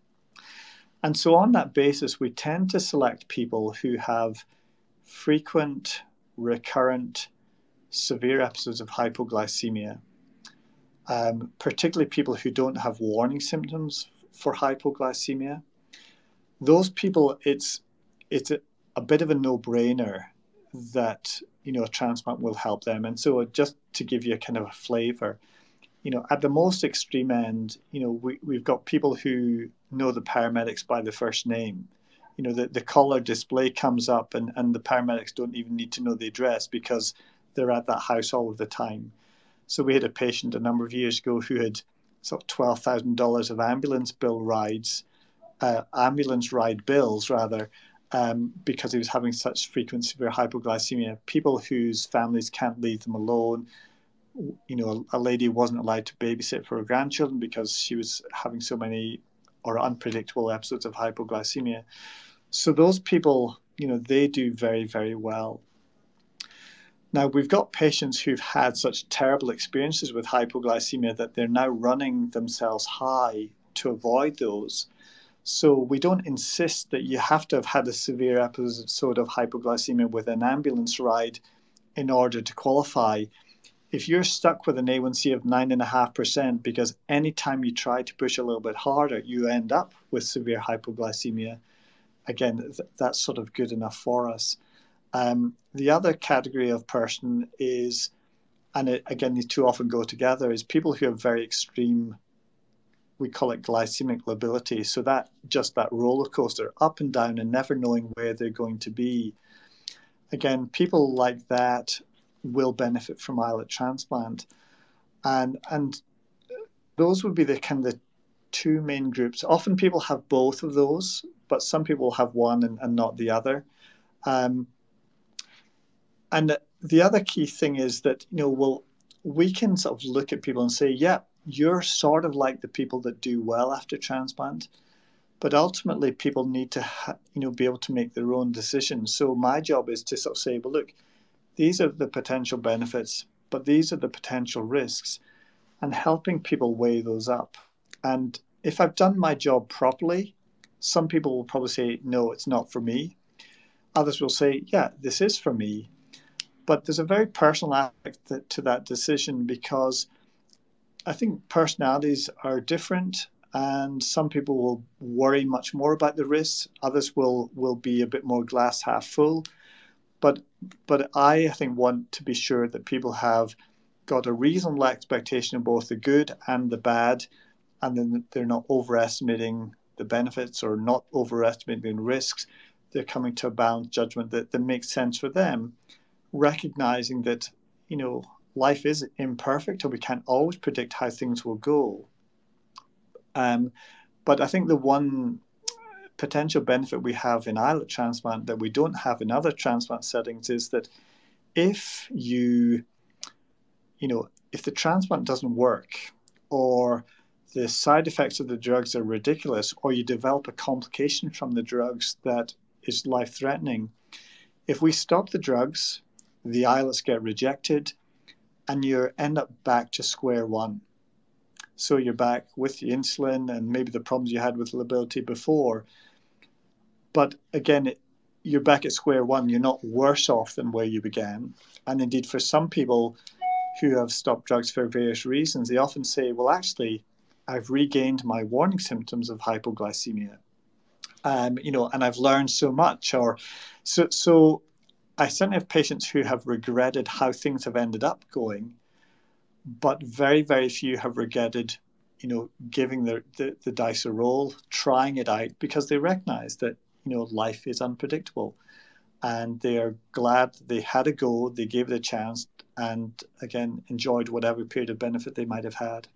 And so on that basis, we tend to select people who have frequent, recurrent, severe episodes of hypoglycemia, um, particularly people who don't have warning symptoms for hypoglycemia. Those people, it's it's a, a bit of a no-brainer that, you know, a transplant will help them. And so just to give you a kind of a flavor, you know, at the most extreme end, you know, we, we've got people who know the paramedics by the first name. You know, the, the caller display comes up and, and the paramedics don't even need to know the address because they're at that house all of the time. So we had a patient a number of years ago who had sort of twelve thousand dollars of ambulance bill rides, uh, ambulance ride bills rather, um, because he was having such frequent severe hypoglycemia. People whose families can't leave them alone. You know, a, a lady wasn't allowed to babysit for her grandchildren because she was having so many or unpredictable episodes of hypoglycemia. So those people, you know, they do very, very well. Now, we've got patients who've had such terrible experiences with hypoglycemia that they're now running themselves high to avoid those. So we don't insist that you have to have had a severe episode of hypoglycemia with an ambulance ride in order to qualify. If you're stuck with an A one C of nine point five percent because anytime you try to push a little bit harder, you end up with severe hypoglycemia, again, th- that's sort of good enough for us. Um, the other category of person is, and it, again, these two often go together, is people who have very extreme, we call it glycemic lability. So that just that roller coaster up and down and never knowing where they're going to be. Again, people like that will benefit from islet transplant. And, and those would be the kind of the two main groups. Often people have both of those, but some people have one and, and not the other. Um, And the other key thing is that, you know, well, we can sort of look at people and say, yeah, you're sort of like the people that do well after transplant, but ultimately people need to, ha- you know, be able to make their own decisions. So my job is to sort of say, well, look, these are the potential benefits, but these are the potential risks, and helping people weigh those up. And if I've done my job properly, some people will probably say, no, it's not for me. Others will say, yeah, this is for me. But there's a very personal aspect to that decision, because I think personalities are different, and some people will worry much more about the risks. Others will, will be a bit more glass half full. But but I, I think want to be sure that people have got a reasonable expectation of both the good and the bad, and then they're not overestimating the benefits or not overestimating risks. They're coming to a balanced judgment that, that makes sense for them, recognizing that, you know, life is imperfect and we can't always predict how things will go. Um, but I think the one potential benefit we have in islet transplant that we don't have in other transplant settings is that if you, you know, if the transplant doesn't work, or the side effects of the drugs are ridiculous, or you develop a complication from the drugs that is life-threatening, if we stop the drugs, the islets get rejected, and you end up back to square one. So you're back with the insulin and maybe the problems you had with lability before. But again, it, you're back at square one. You're not worse off than where you began. And indeed, for some people who have stopped drugs for various reasons, they often say, well, actually, I've regained my warning symptoms of hypoglycemia. Um, you know, and I've learned so much. Or so, so I certainly have patients who have regretted how things have ended up going, but very, very few have regretted, you know, giving the, the, the dice a roll, trying it out, because they recognize that, you know, life is unpredictable. And they are glad they had a go, they gave it a chance, and again, enjoyed whatever period of benefit they might have had.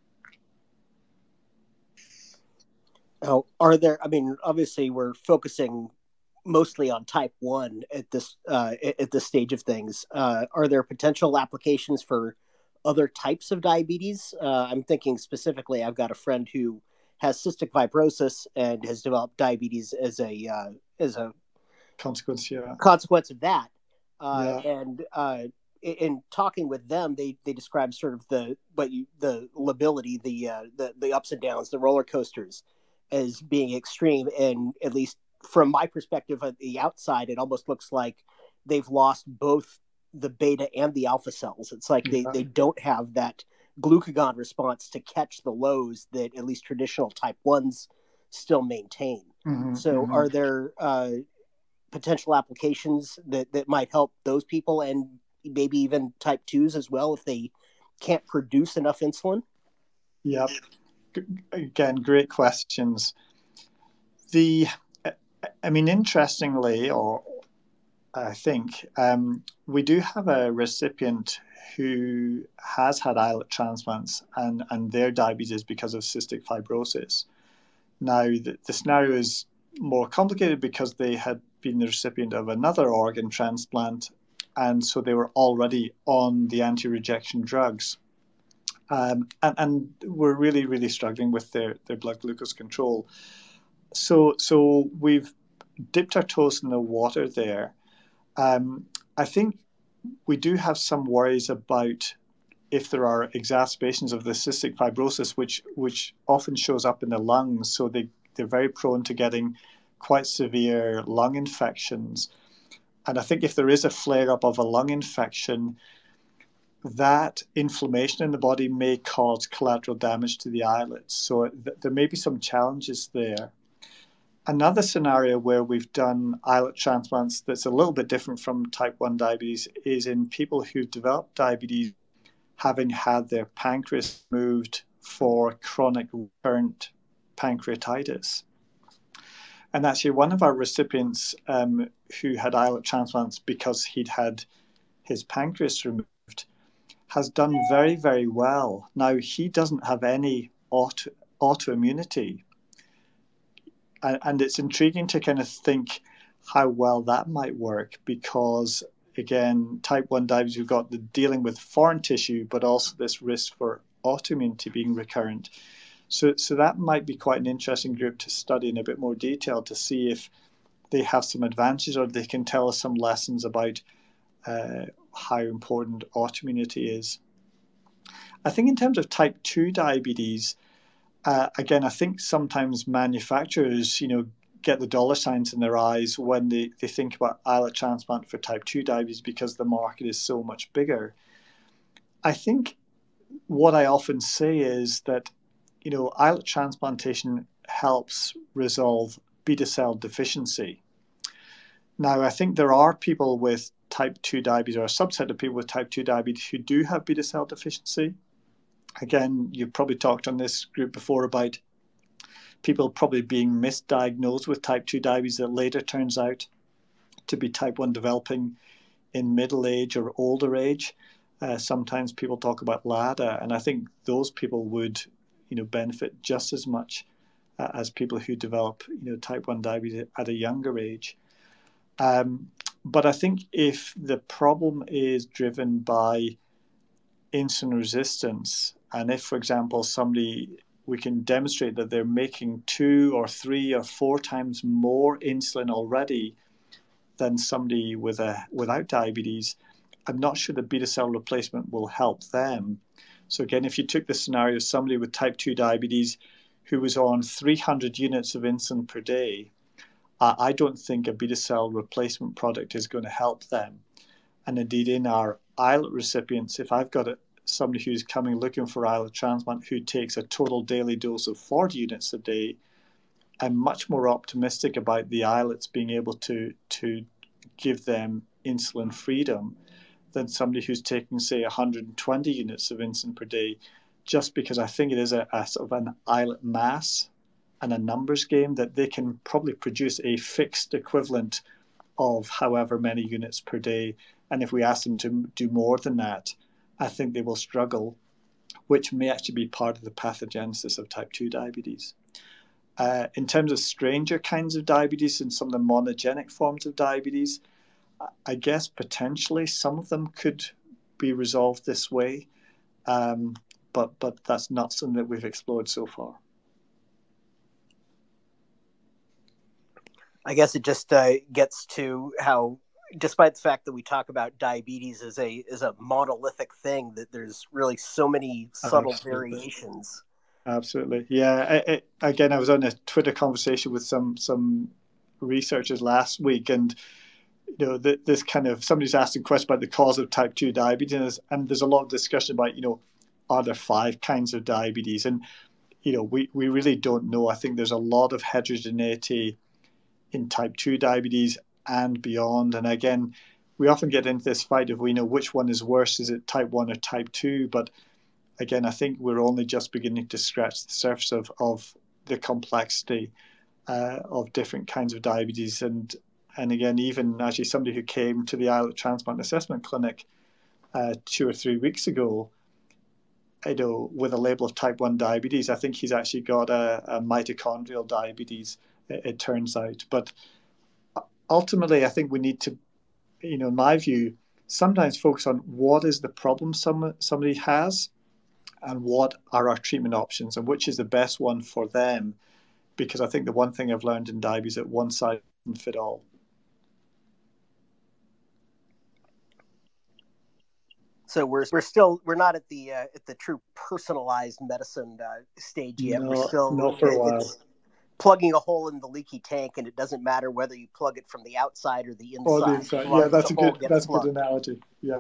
Oh, are there, I mean, obviously we're focusing mostly on type one at this uh, at this stage of things. Uh, are there potential applications for other types of diabetes? Uh, I'm thinking specifically, I've got a friend who has cystic fibrosis and has developed diabetes as a uh, as a consequence, yeah. consequence of that. Uh, yeah. And uh, in talking with them, they they describe sort of the what you the lability, the uh, the the ups and downs, the roller coasters, as being extreme. And at least from my perspective at the outside, it almost looks like they've lost both the beta and the alpha cells. It's like they, yeah. they don't have that glucagon response to catch the lows that at least traditional type ones still maintain. Mm-hmm, so mm-hmm. Are there uh, potential applications that, that might help those people, and maybe even type twos as well, if they can't produce enough insulin? Yep. Again, great questions. The, I mean, interestingly, or I think, um, we do have a recipient who has had islet transplants and, and their diabetes because of cystic fibrosis. Now, the, the scenario is more complicated because they had been the recipient of another organ transplant, and so they were already on the anti-rejection drugs. Um, and, and we're really, really struggling with their, their blood glucose control. So, so we've dipped our toes in the water there. Um, I think we do have some worries about if there are exacerbations of the cystic fibrosis, which which often shows up in the lungs. So they, they're very prone to getting quite severe lung infections. And I think if there is a flare-up of a lung infection, that inflammation in the body may cause collateral damage to the islets. So th- there may be some challenges there. Another scenario where we've done islet transplants that's a little bit different from type one diabetes is in people who've developed diabetes having had their pancreas moved for chronic recurrent pancreatitis. And actually one of our recipients um, who had islet transplants because he'd had his pancreas removed has done very, very well. Now, he doesn't have any auto, autoimmunity. And, and it's intriguing to kind of think how well that might work because, again, type one diabetes, we've got the dealing with foreign tissue, but also this risk for autoimmunity being recurrent. So, so that might be quite an interesting group to study in a bit more detail to see if they have some advantages or they can tell us some lessons about uh, how important autoimmunity is. I think in terms of type two diabetes, uh, again, I think sometimes manufacturers, you know, get the dollar signs in their eyes when they, they think about islet transplant for type two diabetes because the market is so much bigger. I think what I often say is that, you know, islet transplantation helps resolve beta cell deficiency. Now, I think there are people with type two diabetes, or a subset of people with type two diabetes who do have beta cell deficiency. Again, you've probably talked on this group before about people probably being misdiagnosed with type two diabetes that later turns out to be type one developing in middle age or older age. Uh, sometimes people talk about LADA, and I think those people would, you know, benefit just as much uh, as people who develop, you know, type one diabetes at a younger age. Um, but I think if the problem is driven by insulin resistance, and if, for example, somebody, we can demonstrate that they're making two or three or four times more insulin already than somebody with a without diabetes, I'm not sure the beta cell replacement will help them. So again, if you took the scenario of somebody with type two diabetes who was on three hundred units of insulin per day, I don't think a beta cell replacement product is going to help them. And indeed, in our islet recipients, if I've got a, somebody who's coming looking for islet transplant who takes a total daily dose of forty units a day, I'm much more optimistic about the islets being able to, to give them insulin freedom than somebody who's taking, say, one hundred twenty units of insulin per day, just because I think it is a, a sort of an islet mass and a numbers game that they can probably produce a fixed equivalent of however many units per day. And if we ask them to do more than that, I think they will struggle, which may actually be part of the pathogenesis of type two diabetes. Uh, in terms of stranger kinds of diabetes and some of the monogenic forms of diabetes, I guess potentially some of them could be resolved this way, um, but but that's not something that we've explored so far. I guess it just uh, gets to how, despite the fact that we talk about diabetes as a as a monolithic thing, that there's really so many subtle Absolutely. variations. Absolutely, yeah. I, I, again, I was on a Twitter conversation with some some researchers last week, and you know, th- this kind of somebody's asking questions about the cause of type two diabetes, and there's a lot of discussion about, you know, are there five kinds of diabetes, and you know, we we really don't know. I think there's a lot of heterogeneity in type two diabetes and beyond. And again, we often get into this fight of we know which one is worse, is it type one or type two? But again, I think we're only just beginning to scratch the surface of, of the complexity uh, of different kinds of diabetes. And and again, even actually somebody who came to the islet transplant assessment clinic uh, two or three weeks ago, you know, with a label of type one diabetes, I think he's actually got a, a mitochondrial diabetes, it, it turns out. But ultimately, I think we need to, you know, in my view, sometimes focus on what is the problem some, somebody has and what are our treatment options and which is the best one for them. Because I think the one thing I've learned in diabetes is that one size doesn't fit all. So we're we're still we're not at the uh, at the true personalized medicine uh, stage yet. No, we're still not for a while. It's plugging a hole in the leaky tank, and it doesn't matter whether you plug it from the outside or the inside. Or the inside. Yeah, that's a good that's a good analogy. Yeah.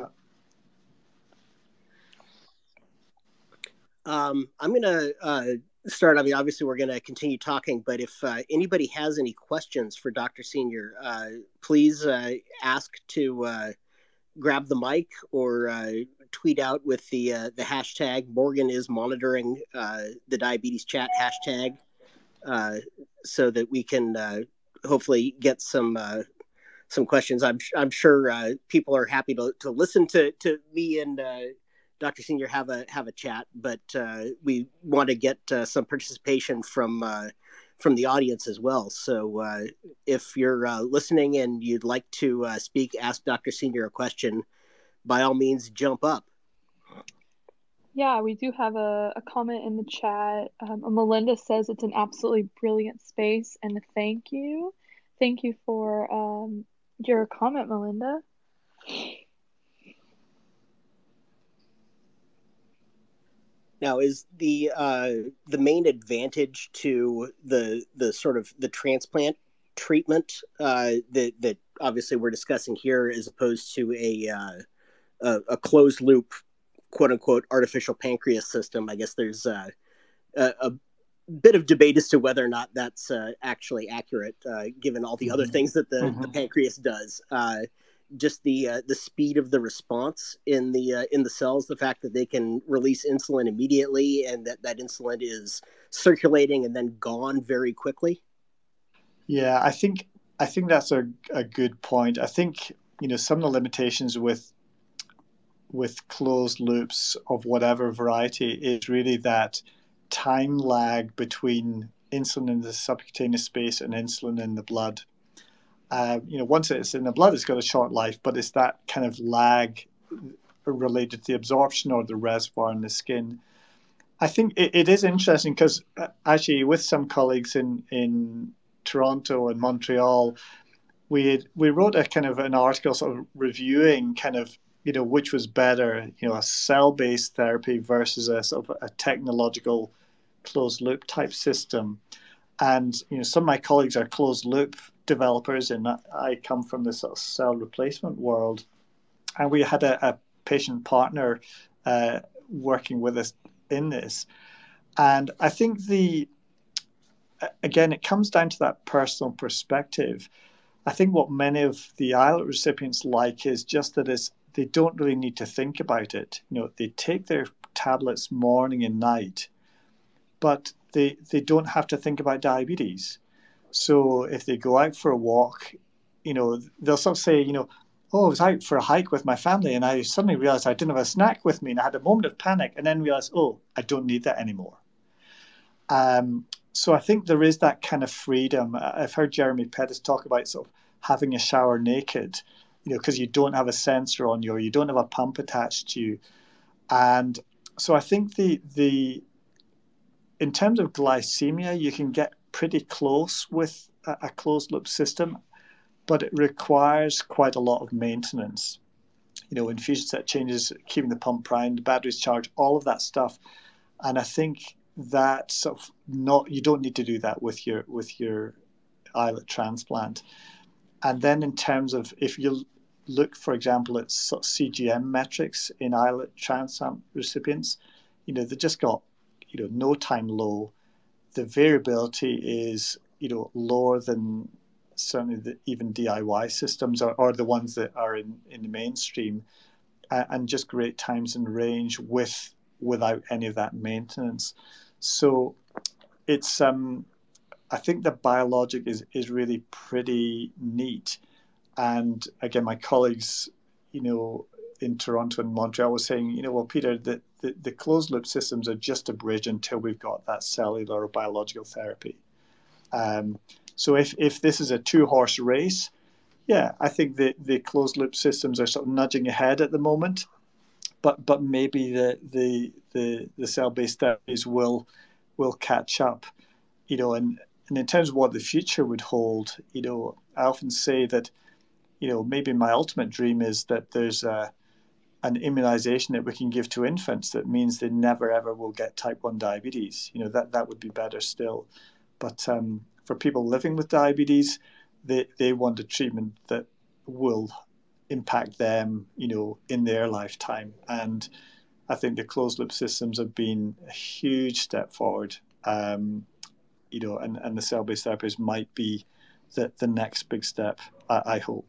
Um, I'm gonna uh, start. I mean, obviously, we're gonna continue talking, but if uh, anybody has any questions for Doctor Senior, uh, please uh, ask to. Uh, grab the mic or uh, tweet out with the uh, the hashtag. Morgan is monitoring uh, the diabetes chat hashtag uh, so that we can uh, hopefully get some uh, some questions. I'm I'm sure uh, people are happy to, to listen to, to me and uh, Doctor Senior have a have a chat, but uh, we want to get uh, some participation from uh, from the audience as well. So uh, if you're uh, listening and you'd like to uh, speak, ask Doctor Senior a question, by all means, jump up. Yeah, we do have a, a comment in the chat. Um, Melinda says it's an absolutely brilliant space, and thank you. Thank you for um, your comment, Melinda. Now, is the uh, the main advantage to the the sort of the transplant treatment uh, that that obviously we're discussing here, as opposed to a uh, a, a closed loop, quote unquote, artificial pancreas system? I guess there's uh, a, a bit of debate as to whether or not that's uh, actually accurate, uh, given all the other things that the, mm-hmm. the pancreas does. Uh, just the uh, the speed of the response in the uh, in the cells, the fact that they can release insulin immediately and that that insulin is circulating and then gone very quickly? Yeah, I think I think that's a, a good point. I think, you know, some of the limitations with with closed loops of whatever variety is really that time lag between insulin in the subcutaneous space and insulin in the blood. Uh, you know, once it's in the blood, it's got a short life, but it's that kind of lag related to the absorption or the reservoir in the skin. I think it, it is interesting because uh, actually, with some colleagues in in Toronto and Montreal, we had, we wrote a kind of an article sort of reviewing kind of, you know, which was better, you know, a cell-based therapy versus a sort of a technological closed loop type system. And, you know, some of my colleagues are closed loop developers, and I come from the sort of cell replacement world. And we had a, a patient partner uh, working with us in this. And I think the, again, it comes down to that personal perspective. I think what many of the islet recipients like is just that it's, they don't really need to think about it. You know, they take their tablets morning and night, but they they don't have to think about diabetes. So if they go out for a walk, you know, they'll sort of say, you know, oh, I was out for a hike with my family and I suddenly realized I didn't have a snack with me and I had a moment of panic and then realized, oh, I don't need that anymore. Um, so I think there is that kind of freedom. I've heard Jeremy Pettis talk about sort of having a shower naked, you know, because you don't have a sensor on you or you don't have a pump attached to you. And so I think the the in terms of glycemia, you can get pretty close with a, a closed loop system, but it requires quite a lot of maintenance. You know, infusion set changes, keeping the pump primed, batteries charged, all of that stuff. And I think that sort of not, you don't need to do that with your with your islet transplant. And then in terms of, if you look, for example, at sort of C G M metrics in islet transplant recipients, you know, they just got, you know, no time low. The variability is, you know, lower than certainly the, even D I Y systems or, or the ones that are in, in the mainstream, uh, and just great times in range with without any of that maintenance. So it's um I think the biologic is is really pretty neat. And again, my colleagues, you know, in Toronto and Montreal was saying, you know, well, Peter, the, the, the closed loop systems are just a bridge until we've got that cellular or biological therapy. Um, so if, if this is a two horse race, yeah, I think the, the closed loop systems are sort of nudging ahead at the moment, but but maybe the the the, the cell based therapies will will catch up, you know, and, and in terms of what the future would hold, you know, I often say that, you know, maybe my ultimate dream is that there's a, an immunization that we can give to infants that means they never ever will get type one diabetes. You know, that, that would be better still. But um, for people living with diabetes, they, they want a treatment that will impact them, you know, in their lifetime. And I think the closed loop systems have been a huge step forward, um, you know, and, and the cell-based therapies might be the, the next big step, I, I hope.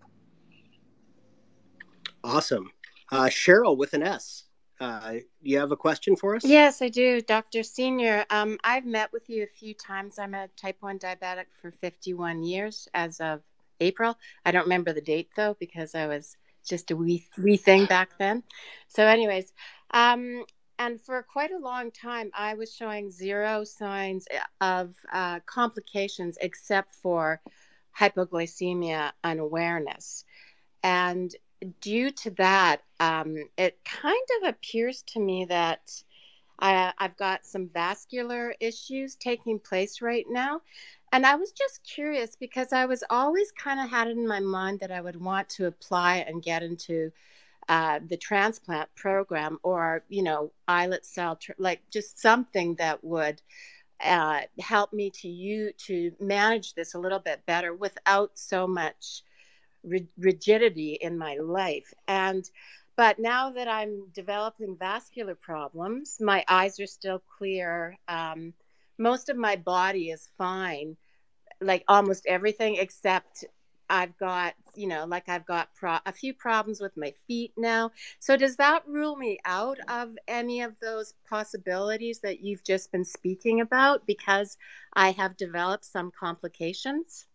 Awesome. Uh, Cheryl with an S. Uh, you have a question for us? Yes, I do, Doctor Senior. Um, I've met with you a few times. I'm a type one diabetic for fifty-one years as of April. I don't remember the date, though, because I was just a wee, wee thing back then. So anyways, um, and for quite a long time, I was showing zero signs of uh, complications except for hypoglycemia unawareness. And due to that, um, it kind of appears to me that I, I've got some vascular issues taking place right now. And I was just curious because I was always kind of had it in my mind that I would want to apply and get into uh, the transplant program, or, you know, islet cell, tr- like just something that would uh, help me to you to manage this a little bit better without so much rigidity in my life. And but now that I'm developing vascular problems, my eyes are still clear. Um, most of my body is fine, like almost everything except I've got, you know, like I've got pro- a few problems with my feet now. So does that rule me out of any of those possibilities that you've just been speaking about because I have developed some complications?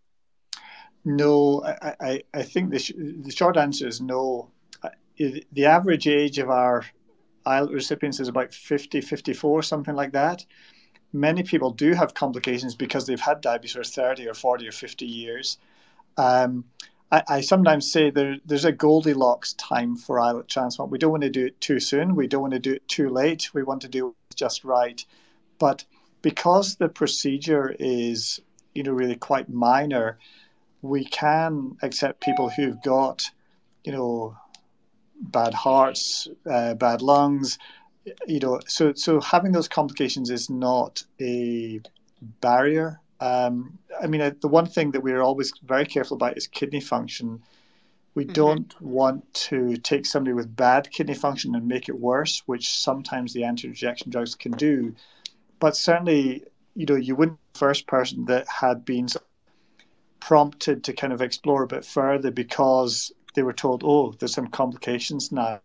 No, I, I, I think the, sh- the short answer is no. Uh, The average age of our islet recipients is about fifty, fifty-four, something like that. Many people do have complications because they've had diabetes for thirty or forty or fifty years. Um, I, I sometimes say there, there's a Goldilocks time for islet transplant. We don't want to do it too soon. We don't want to do it too late. We want to do it just right. But because the procedure is, you know, really quite minor, we can accept people who've got, you know, bad hearts, uh, bad lungs, you know, so so having those complications is not a barrier. Um, I mean, uh, the one thing that we're always very careful about is kidney function. We Mm-hmm. don't want to take somebody with bad kidney function and make it worse, which sometimes the anti-rejection drugs can do. But certainly, you know, you wouldn't be the first person that had been prompted to kind of explore a bit further because they were told, oh, there's some complications now.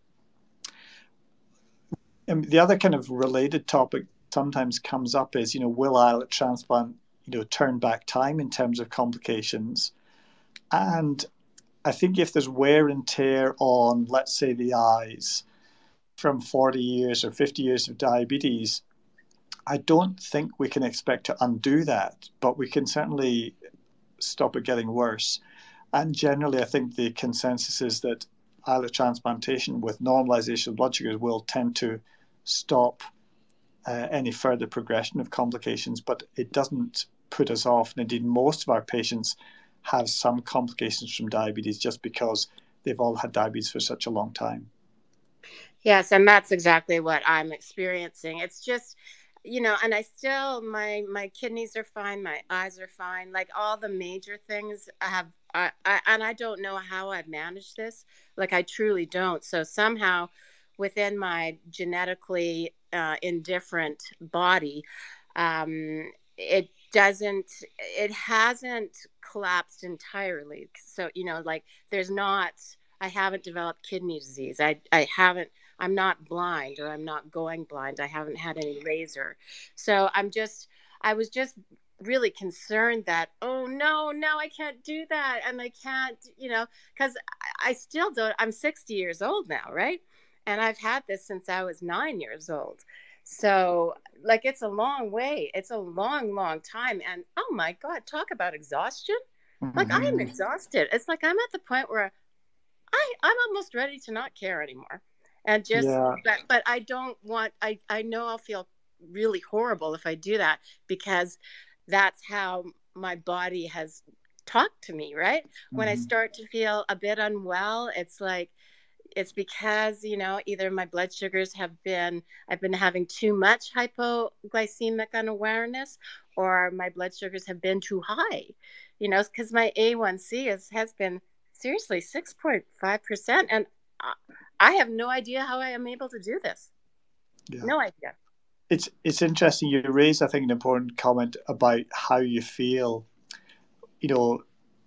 And the other kind of related topic sometimes comes up is, you know, will islet transplant, you know, turn back time in terms of complications? And I think if there's wear and tear on, let's say, the eyes from forty years or fifty years of diabetes, I don't think we can expect to undo that, but we can certainly stop it getting worse. And generally, I think the consensus is that islet transplantation with normalization of blood sugars will tend to stop uh, any further progression of complications, but it doesn't put us off. And indeed, most of our patients have some complications from diabetes just because they've all had diabetes for such a long time. Yes, and that's exactly what I'm experiencing. It's just, you know, and I still, my my kidneys are fine, my eyes are fine, like all the major things I have, I, I, and I don't know how I've managed this. Like I truly don't. So somehow within my genetically uh, indifferent body, um, it doesn't, it hasn't collapsed entirely. So, you know, like there's not, I haven't developed kidney disease. I, I haven't, I'm not blind or I'm not going blind. I haven't had any laser. So I'm just, I was just really concerned that, oh no, now I can't do that. And I can't, you know, because I, I still don't, I'm sixty years old now, right? And I've had this since I was nine years old. So like, it's a long way. It's a long, long time. And oh my God, talk about exhaustion. Like I am exhausted. It's like I'm at the point where I, I'm almost ready to not care anymore. And just, Yeah. but, but I don't want, I, I know I'll feel really horrible if I do that because that's how my body has talked to me, right? Mm-hmm. When I start to feel a bit unwell, it's like, it's because, you know, either my blood sugars have been, I've been having too much hypoglycemic unawareness, or my blood sugars have been too high, you know, because my A one C is, has been seriously six point five percent. And I have no idea how I am able to do this. Yeah. No idea. It's, it's interesting. You raised, I think, an important comment about how you feel. You know,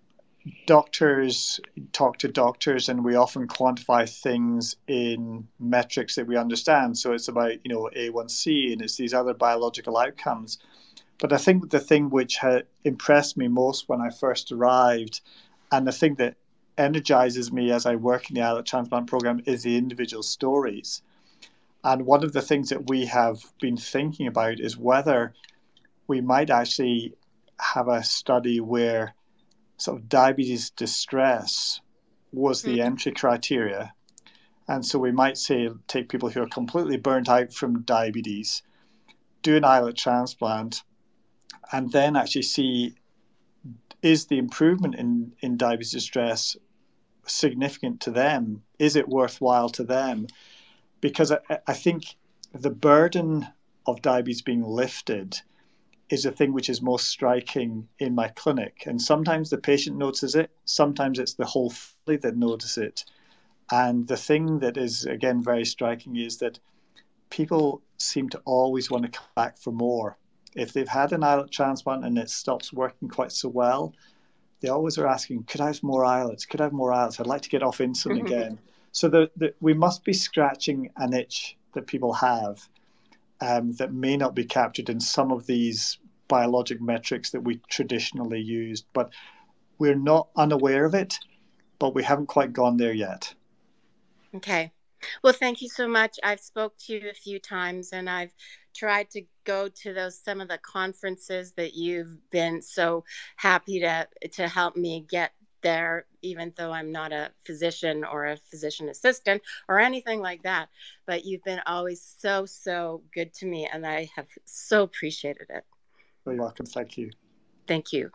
doctors talk to doctors and we often quantify things in metrics that we understand. So it's about, you know, A one C and it's these other biological outcomes. But I think the thing which had impressed me most when I first arrived, and the thing that energizes me as I work in the islet transplant program, is the individual stories. And one of the things that we have been thinking about is whether we might actually have a study where sort of diabetes distress was the mm-hmm. entry criteria. And so we might say, take people who are completely burnt out from diabetes, do an islet transplant, and then actually see, is the improvement in, in diabetes distress significant to them? Is it worthwhile to them? Because I, I think the burden of diabetes being lifted is the thing which is most striking in my clinic. And sometimes the patient notices it, sometimes it's the whole family that notice it. And the thing that is, again, very striking is that people seem to always want to come back for more. If they've had an islet transplant and it stops working quite so well, they always are asking, could I have more islets? Could I have more islets? I'd like to get off insulin again. So the, the, we must be scratching an itch that people have um, that may not be captured in some of these biologic metrics that we traditionally used. But we're not unaware of it, but we haven't quite gone there yet. Okay. Well, thank you so much. I've spoke to you a few times, and I've tried to go to those some of the conferences that you've been so happy to to help me get there, even though I'm not a physician or a physician assistant or anything like that. But you've been always so, so good to me, and I have so appreciated it. You're welcome. Thank you. Thank you.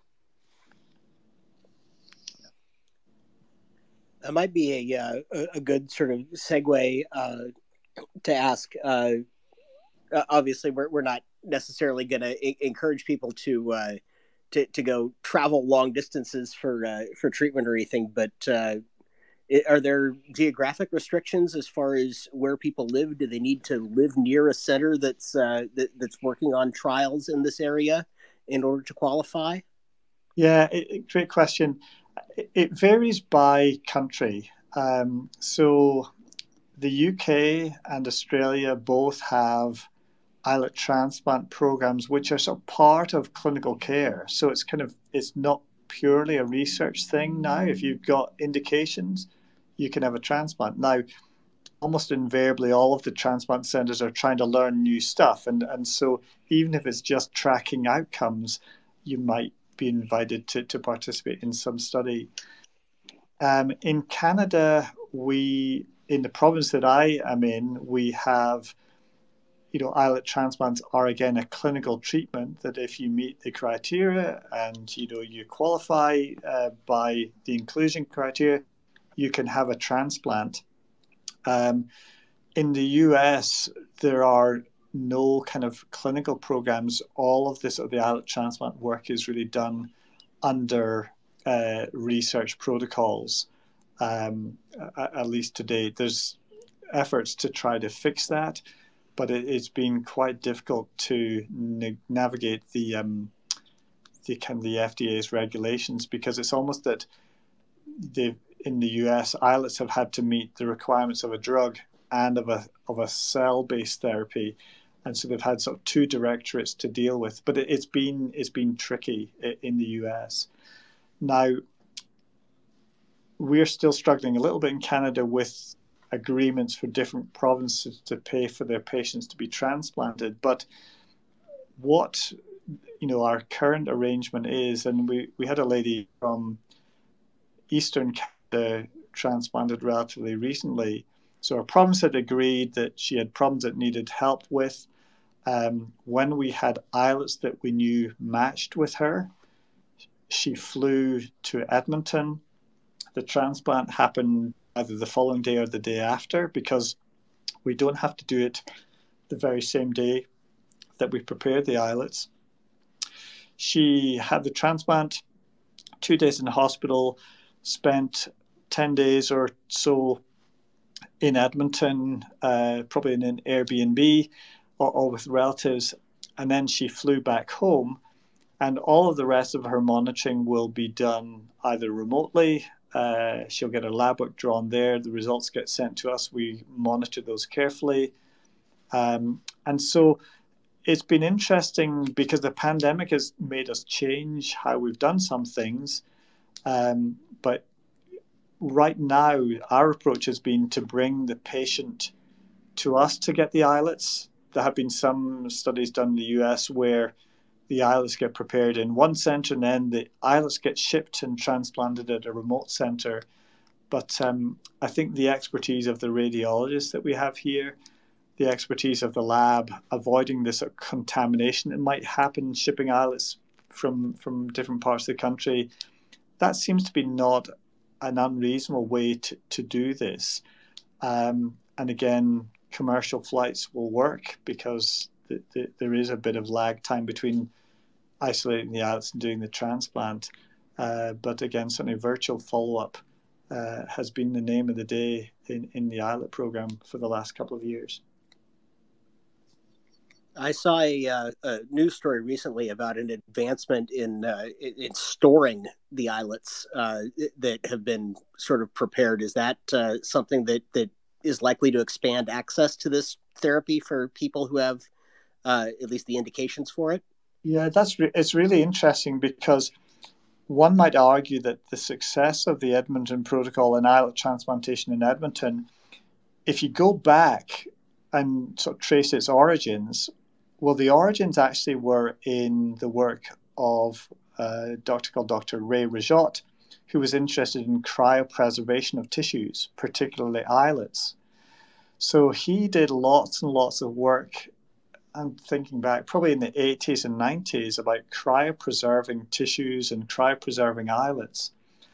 That might be a uh, a good sort of segue uh, to ask. Uh, obviously, we're we're not necessarily going to I- encourage people to uh, to to go travel long distances for uh, for treatment or anything. But uh, are there geographic restrictions as far as where people live? Do they need to live near a center that's uh, that, that's working on trials in this area in order to qualify? Yeah, it, great question. It varies by country. Um, so the U K and Australia both have islet transplant programs, which are sort of part of clinical care. So it's kind of, it's not purely a research thing now. If you've got indications, you can have a transplant. Now, almost invariably, all of the transplant centers are trying to learn new stuff. And, and so even if it's just tracking outcomes, you might be invited to, to participate in some study. Um, in Canada, we, in the province that I am in, we have, you know, islet transplants are again a clinical treatment that if you meet the criteria and, you know, you qualify uh, by the inclusion criteria, you can have a transplant. Um, in the U S, there are no kind of clinical programs. All of this, of the islet transplant work is really done under uh, research protocols, um, at least to date. There's efforts to try to fix that, but it, it's been quite difficult to na- navigate the um, the kind of the F D A's regulations, because it's almost that they in the U S islets have had to meet the requirements of a drug and of a of a cell-based therapy, and so they've had sort of two directorates to deal with. But it, it's been it's been tricky in the U S. Now, we're still struggling a little bit in Canada with agreements for different provinces to pay for their patients to be transplanted. But what, you know, our current arrangement is, and we, we had a lady from Eastern Canada transplanted relatively recently. So our province had agreed that she had problems that needed help with. Um, when we had islets that we knew matched with her, she flew to Edmonton. The transplant happened either the following day or the day after, because we don't have to do it the very same day that we prepared the islets. She had the transplant, two days in the hospital, spent ten days or so in Edmonton, uh, probably in an Airbnb or, or with relatives, and then she flew back home, and all of the rest of her monitoring will be done either remotely. Uh, she'll get her lab work drawn there. The results get sent to us. We monitor those carefully. Um, and so it's been interesting because the pandemic has made us change how we've done some things. Um, but right now, our approach has been to bring the patient to us to get the islets. There have been some studies done in the U S where the islets get prepared in one center and then the islets get shipped and transplanted at a remote center. But um, I think the expertise of the radiologists that we have here, the expertise of the lab, avoiding this sort of contamination that might happen shipping islets from, from different parts of the country, that seems to be not an unreasonable way to, to do this. Um, and again, commercial flights will work because the, the, there is a bit of lag time between isolating the islets and doing the transplant. Uh, but again, certainly virtual follow-up uh, has been the name of the day in, in the islet program for the last couple of years. I saw a, uh, a news story recently about an advancement in uh, in, in storing the islets uh, that have been sort of prepared. Is that uh, something that, that is likely to expand access to this therapy for people who have uh, at least the indications for it? Yeah, that's re- it's really interesting because one might argue that the success of the Edmonton Protocol and islet transplantation in Edmonton, if you go back and sort of trace its origins, well, the origins actually were in the work of a doctor called Doctor Ray Rajotte, who was interested in cryopreservation of tissues, particularly islets. So he did lots and lots of work. I'm thinking back, probably in the eighties and nineties, about cryopreserving tissues and cryopreserving islets.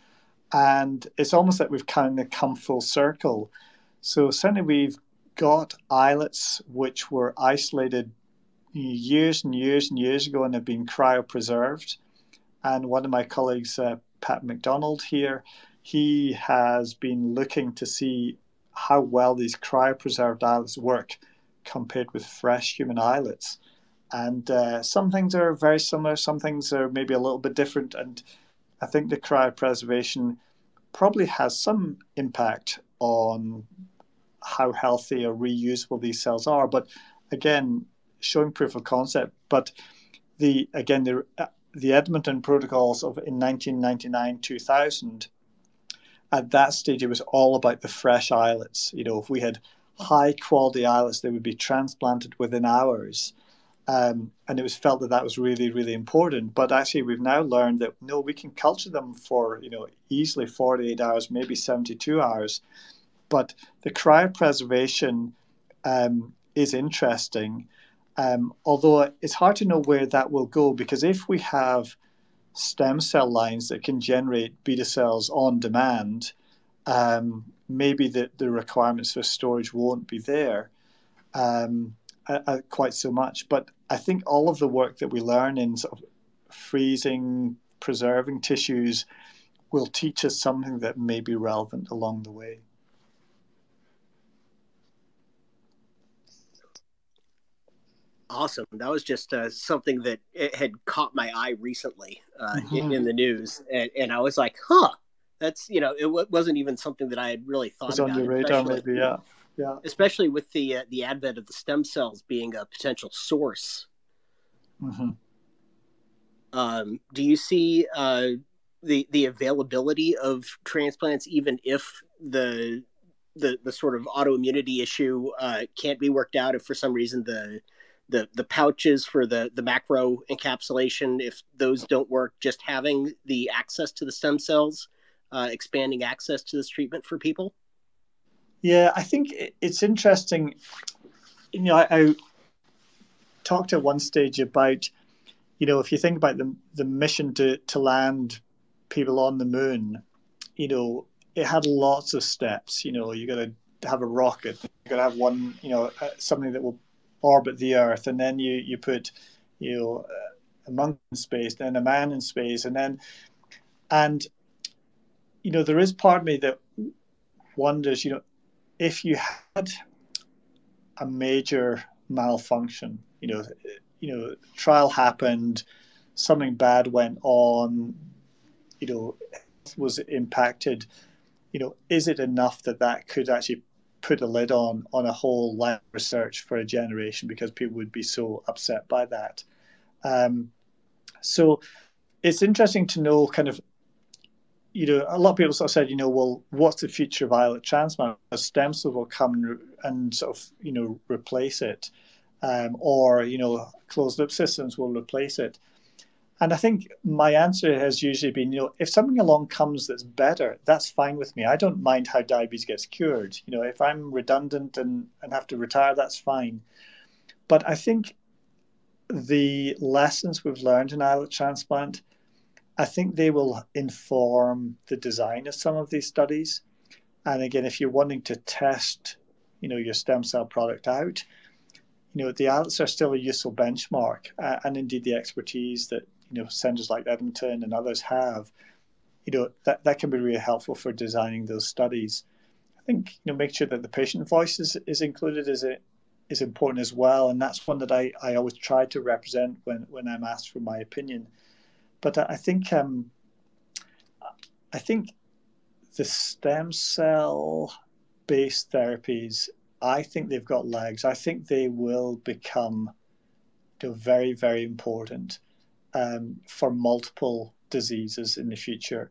And it's almost like we've kind of come full circle. So certainly we've got islets which were isolated years and years and years ago and have been cryopreserved. And one of my colleagues, uh, Pat McDonald here, he has been looking to see how well these cryopreserved islets work compared with fresh human islets. And uh, some things are very similar, some things are maybe a little bit different. And I think the cryopreservation probably has some impact on how healthy or reusable these cells are. But again, showing proof of concept. But the again the the Edmonton protocols of in nineteen ninety-nine two thousand, at that stage it was all about the fresh islets. You know, if we had high quality islets, they would be transplanted within hours. Um, and it was felt that that was really, really important. But actually, we've now learned that no, we can culture them for, you know, easily forty-eight hours, maybe seventy-two hours. But the cryopreservation um, is interesting, um, although it's hard to know where that will go, because if we have stem cell lines that can generate beta cells on demand, um, maybe the, the requirements for storage won't be there um, uh, quite so much. But I think all of the work that we learn in sort of freezing, preserving tissues will teach us something that may be relevant along the way. Awesome. That was just uh, something that it had caught my eye recently uh, Mm-hmm. in, in the news. And, and I was like, huh, that's, you know, it w- wasn't even something that I had really thought It's on about, your radar, especially, maybe, yeah. Yeah. especially with the, uh, the advent of the stem cells being a potential source. Mm-hmm. Um, do you see uh, the, the availability of transplants, even if the, the, the sort of autoimmunity issue uh, can't be worked out, if for some reason the, the the pouches for the the macro encapsulation, if those don't work, just having the access to the stem cells, uh, expanding access to this treatment for people? Yeah, I think it's interesting. You know, I, I talked at one stage about, you know, if you think about the the mission to to land people on the moon, you know, it had lots of steps. You know, you got to have a rocket, you got to have one, you know, uh, something that will orbit the Earth, and then you you put, you know, a monkey in space, then a man in space, and then, and you know, there is part of me that wonders, you know, if you had a major malfunction, you know, you know, trial happened, something bad went on, you know, was impacted, you know, is it enough that that could actually put a lid on on a whole line of research for a generation, because people would be so upset by that? Um, so it's interesting to know kind of, you know, a lot of people sort of said, you know, well, what's the future of islet transplant? A stem cell will come and sort of, you know, replace it, um, or, you know, closed loop systems will replace it. And I think my answer has usually been, you know, if something along comes that's better, that's fine with me. I don't mind how diabetes gets cured. You know, if I'm redundant and, and have to retire, that's fine. But I think the lessons we've learned in islet transplant, I think they will inform the design of some of these studies. And again, if you're wanting to test, you know, your stem cell product out, you know, the islets are still a useful benchmark, uh, and indeed the expertise that, you know, centers like Edmonton and others have, you know, that, that can be really helpful for designing those studies. I think, you know, make sure that the patient voice is, is included is a, is important as well, and that's one that I, I always try to represent when, when I'm asked for my opinion. But I think um, I think the stem cell based therapies, I think they've got legs. I think they will become, you know, very, very important um, for multiple diseases in the future.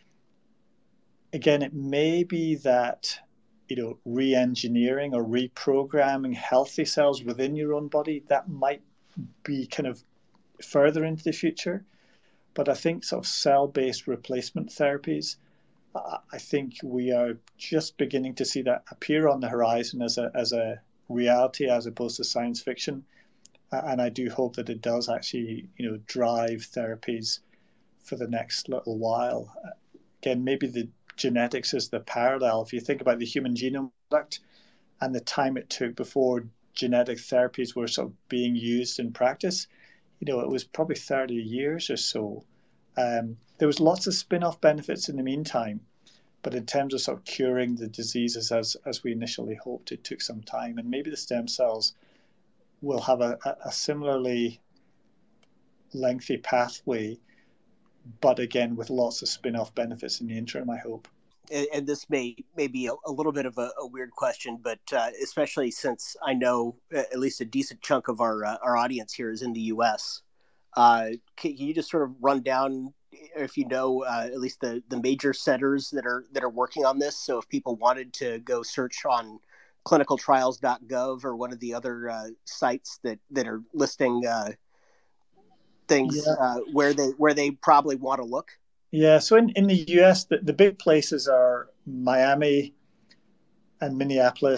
Again, it may be that, you know, re-engineering or reprogramming healthy cells within your own body, that might be kind of further into the future. But I think sort of cell-based replacement therapies, I think we are just beginning to see that appear on the horizon as a as a reality as opposed to science fiction. And I do hope that it does actually, you know, drive therapies for the next little while. Again, maybe the genetics is the parallel. If you think about the Human Genome Project and the time it took before genetic therapies were sort of being used in practice, you know, it was probably thirty years or so. Um, there was lots of spin-off benefits in the meantime, but in terms of sort of curing the diseases as as we initially hoped, it took some time. And maybe the stem cells will have a, a similarly lengthy pathway, but again, with lots of spin-off benefits in the interim, I hope. And, and this may, may be a, a little bit of a, a weird question, but uh, especially since I know at least a decent chunk of our uh, our audience here is in the U S, uh, can you just sort of run down, if you know, uh, at least the, the major centers that are that are working on this? So if people wanted to go search on clinical trials dot gov or one of the other uh, sites that, that are listing uh, things, Yeah. uh, where they where they probably want to look. Yeah, so in, in the U S, the, the big places are Miami and Minneapolis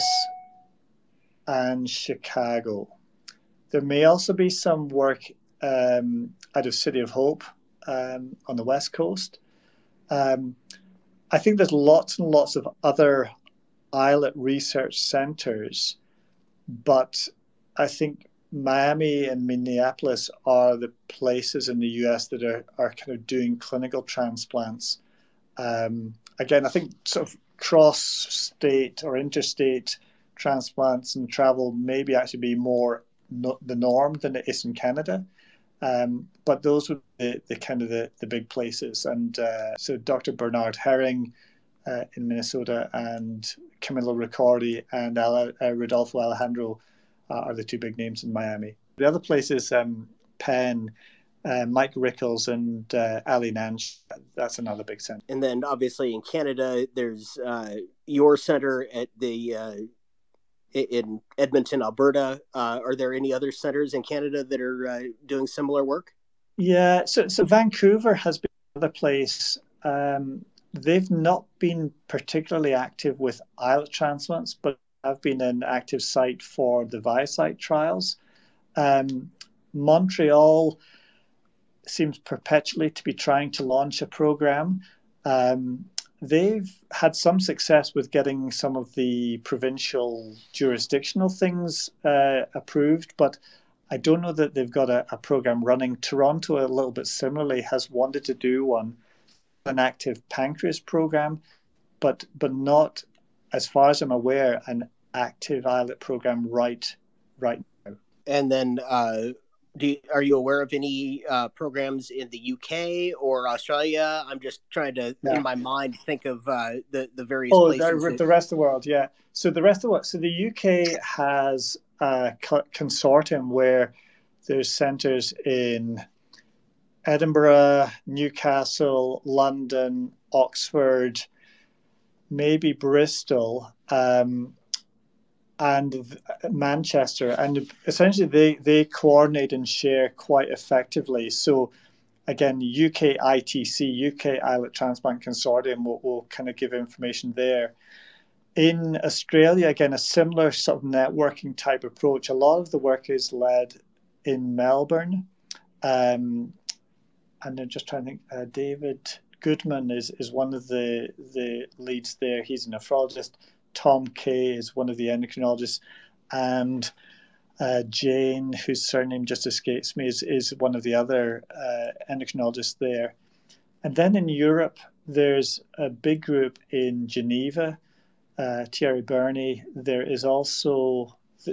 and Chicago. There may also be some work um, out of City of Hope um, on the West Coast. Um, I think there's lots and lots of other islet research centers, but I think Miami and Minneapolis are the places in the U S that are, are kind of doing clinical transplants. Um, again, I think sort of cross-state or interstate transplants and travel maybe actually be more no, the norm than it is in Canada. Um, but those would be the, the kind of the, the big places. And uh, so Doctor Bernard Herring uh, in Minnesota and Camillo Riccordi and uh, Rodolfo Alejandro uh, are the two big names in Miami. The other place is um, Penn, uh, Mike Rickles and uh, Ali Nanch. That's another big center. And then obviously in Canada, there's uh, your center at the uh, in Edmonton, Alberta. Uh, are there any other centers in Canada that are uh, doing similar work? Yeah, so so Vancouver has been another place. Um, they've not been particularly active with islet transplants, but have been an active site for the ViaCyte trials. Um, Montreal seems perpetually to be trying to launch a program. Um, they've had some success with getting some of the provincial jurisdictional things uh, approved, but I don't know that they've got a, a program running. Toronto, a little bit similarly, has wanted to do one, an active pancreas program, but but not, as far as I'm aware, an active islet program right right now. And then, uh, do you, are you aware of any uh, programs in the U K or Australia? I'm just trying to, yeah. in my mind, think of uh, the the various oh, places. Oh, the, that... the rest of the world, yeah. So the rest of the world. So the U K has a consortium where there's centres in Edinburgh, Newcastle, London, Oxford, maybe Bristol, um, and Manchester. And essentially they, they coordinate and share quite effectively. So again, U K I T C, U K Islet Transplant Consortium will, will kind of give information there. In Australia, again, a similar sort of networking type approach. A lot of the work is led in Melbourne. Um, and I'm just trying to think, uh, David Goodman is, is one of the, the leads there. He's a nephrologist. Tom Kay is one of the endocrinologists. And uh, Jane, whose surname just escapes me, is, is one of the other uh, endocrinologists there. And then in Europe, there's a big group in Geneva, uh, Thierry Berney. There is also, the,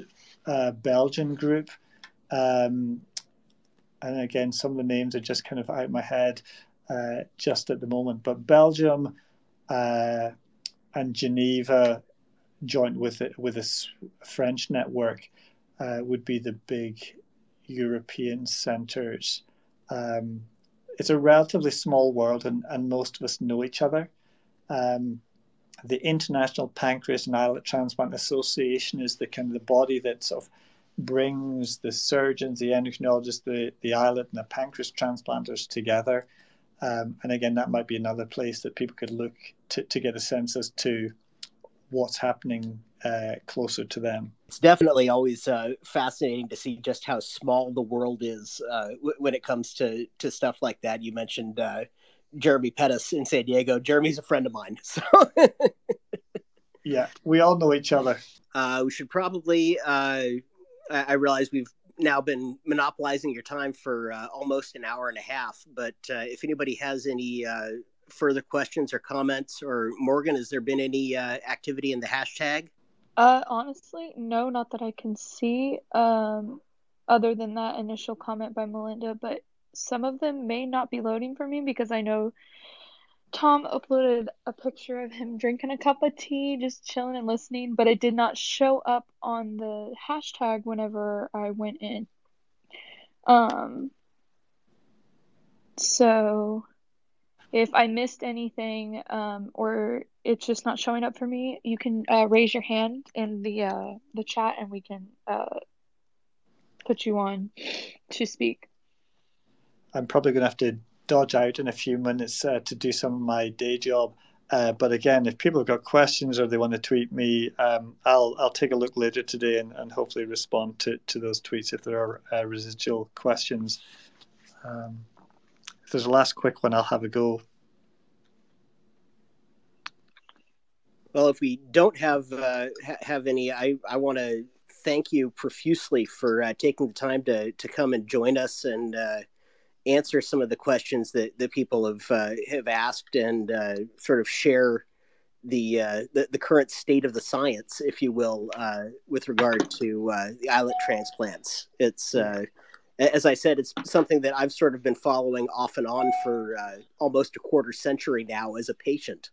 uh, Belgian group. Um, and again, some of the names are just kind of out of my head uh, just at the moment. But Belgium uh, and Geneva, joint with it, with a French network, uh, would be the big European centres. Um, it's a relatively small world, and, and most of us know each other. Um, the International Pancreas and Islet Transplant Association is the kind of the body that sort of brings the surgeons, the endocrinologists, the, the islet and the pancreas transplanters together. Um, and again, that might be another place that people could look to, to get a sense as to what's happening uh, closer to them. It's definitely always uh, fascinating to see just how small the world is uh, w- when it comes to, to stuff like that. You mentioned uh, Jeremy Pettis in San Diego. Jeremy's a friend of mine. So yeah, we all know each other. Uh, we should probably, uh, I, I realize we've now been monopolizing your time for uh, almost an hour and a half, but uh, if anybody has any uh, further questions or comments, or Morgan, has there been any uh, activity in the hashtag? Uh, honestly, no, not that I can see, um, other than that initial comment by Melinda, but some of them may not be loading for me because I know Tom uploaded a picture of him drinking a cup of tea, just chilling and listening, but it did not show up on the hashtag whenever I went in. Um, so if I missed anything, um, or it's just not showing up for me, you can uh, raise your hand in the uh, the chat, and we can uh, put you on to speak. I'm probably going to have to dodge out in a few minutes uh, to do some of my day job. Uh, but again, if people have got questions or they want to tweet me, um, I'll I'll take a look later today and, and hopefully respond to, to those tweets if there are uh, residual questions. Um, if there's a last quick one, I'll have a go. Well, if we don't have uh, ha- have any, I, I want to thank you profusely for uh, taking the time to, to come and join us and uh, answer some of the questions that, that people have uh, have asked, and uh, sort of share the, uh, the the current state of the science, if you will, uh, with regard to uh, the islet transplants. It's uh, as I said, it's something that I've sort of been following off and on for uh, almost a quarter century now as a patient.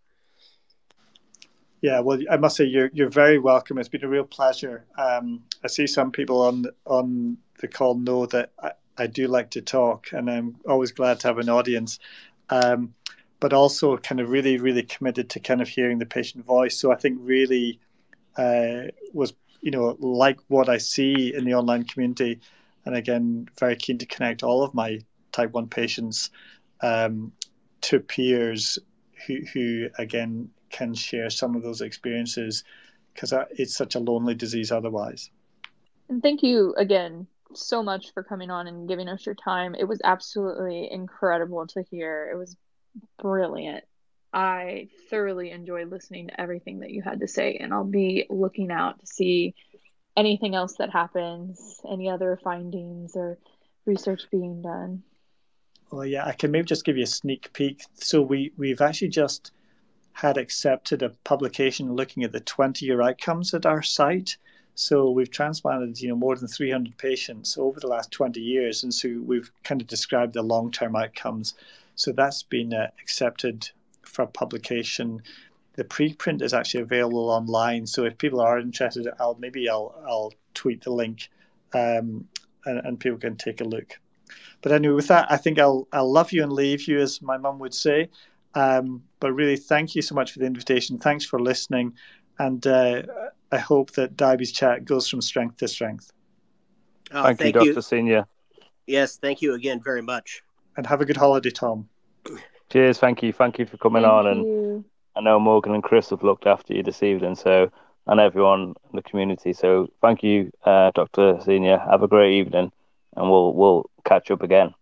Yeah, well, I must say you're you're very welcome. It's been a real pleasure. Um, I see some people on on the call know that I, I do like to talk, and I'm always glad to have an audience. Um, but also kind of really, really committed to kind of hearing the patient voice. So I think really uh, was, you know, like what I see in the online community. And again, very keen to connect all of my type one patients um, to peers who, who, again, can share some of those experiences, because it's such a lonely disease otherwise. And thank you again so much for coming on and giving us your time. It was absolutely incredible to hear. It was brilliant. I thoroughly enjoyed listening to everything that you had to say, and I'll be looking out to see anything else that happens, any other findings or research being done. Well, yeah, I can maybe just give you a sneak peek. So we, we've actually just had accepted a publication looking at the twenty-year outcomes at our site. So we've transplanted, you know, more than three hundred patients over the last twenty years, and so we've kind of described the long-term outcomes. So that's been uh, accepted for publication. The preprint is actually available online. So if people are interested, I'll maybe I'll I'll tweet the link, um, and, and people can take a look. But anyway, with that, I think I'll I'll love you and leave you, as my mum would say. Um, but really, thank you so much for the invitation. Thanks for listening, and uh, I hope that Diabetes Chat goes from strength to strength. Oh, thank, thank you, you, Doctor Senior. Yes, thank you again very much. And have a good holiday, Tom. Cheers, thank you. Thank you for coming Thank on. you. And I know Morgan and Chris have looked after you this evening, so, and everyone in the community. So thank you, uh, Doctor Senior. Have a great evening, and we'll we'll catch up again.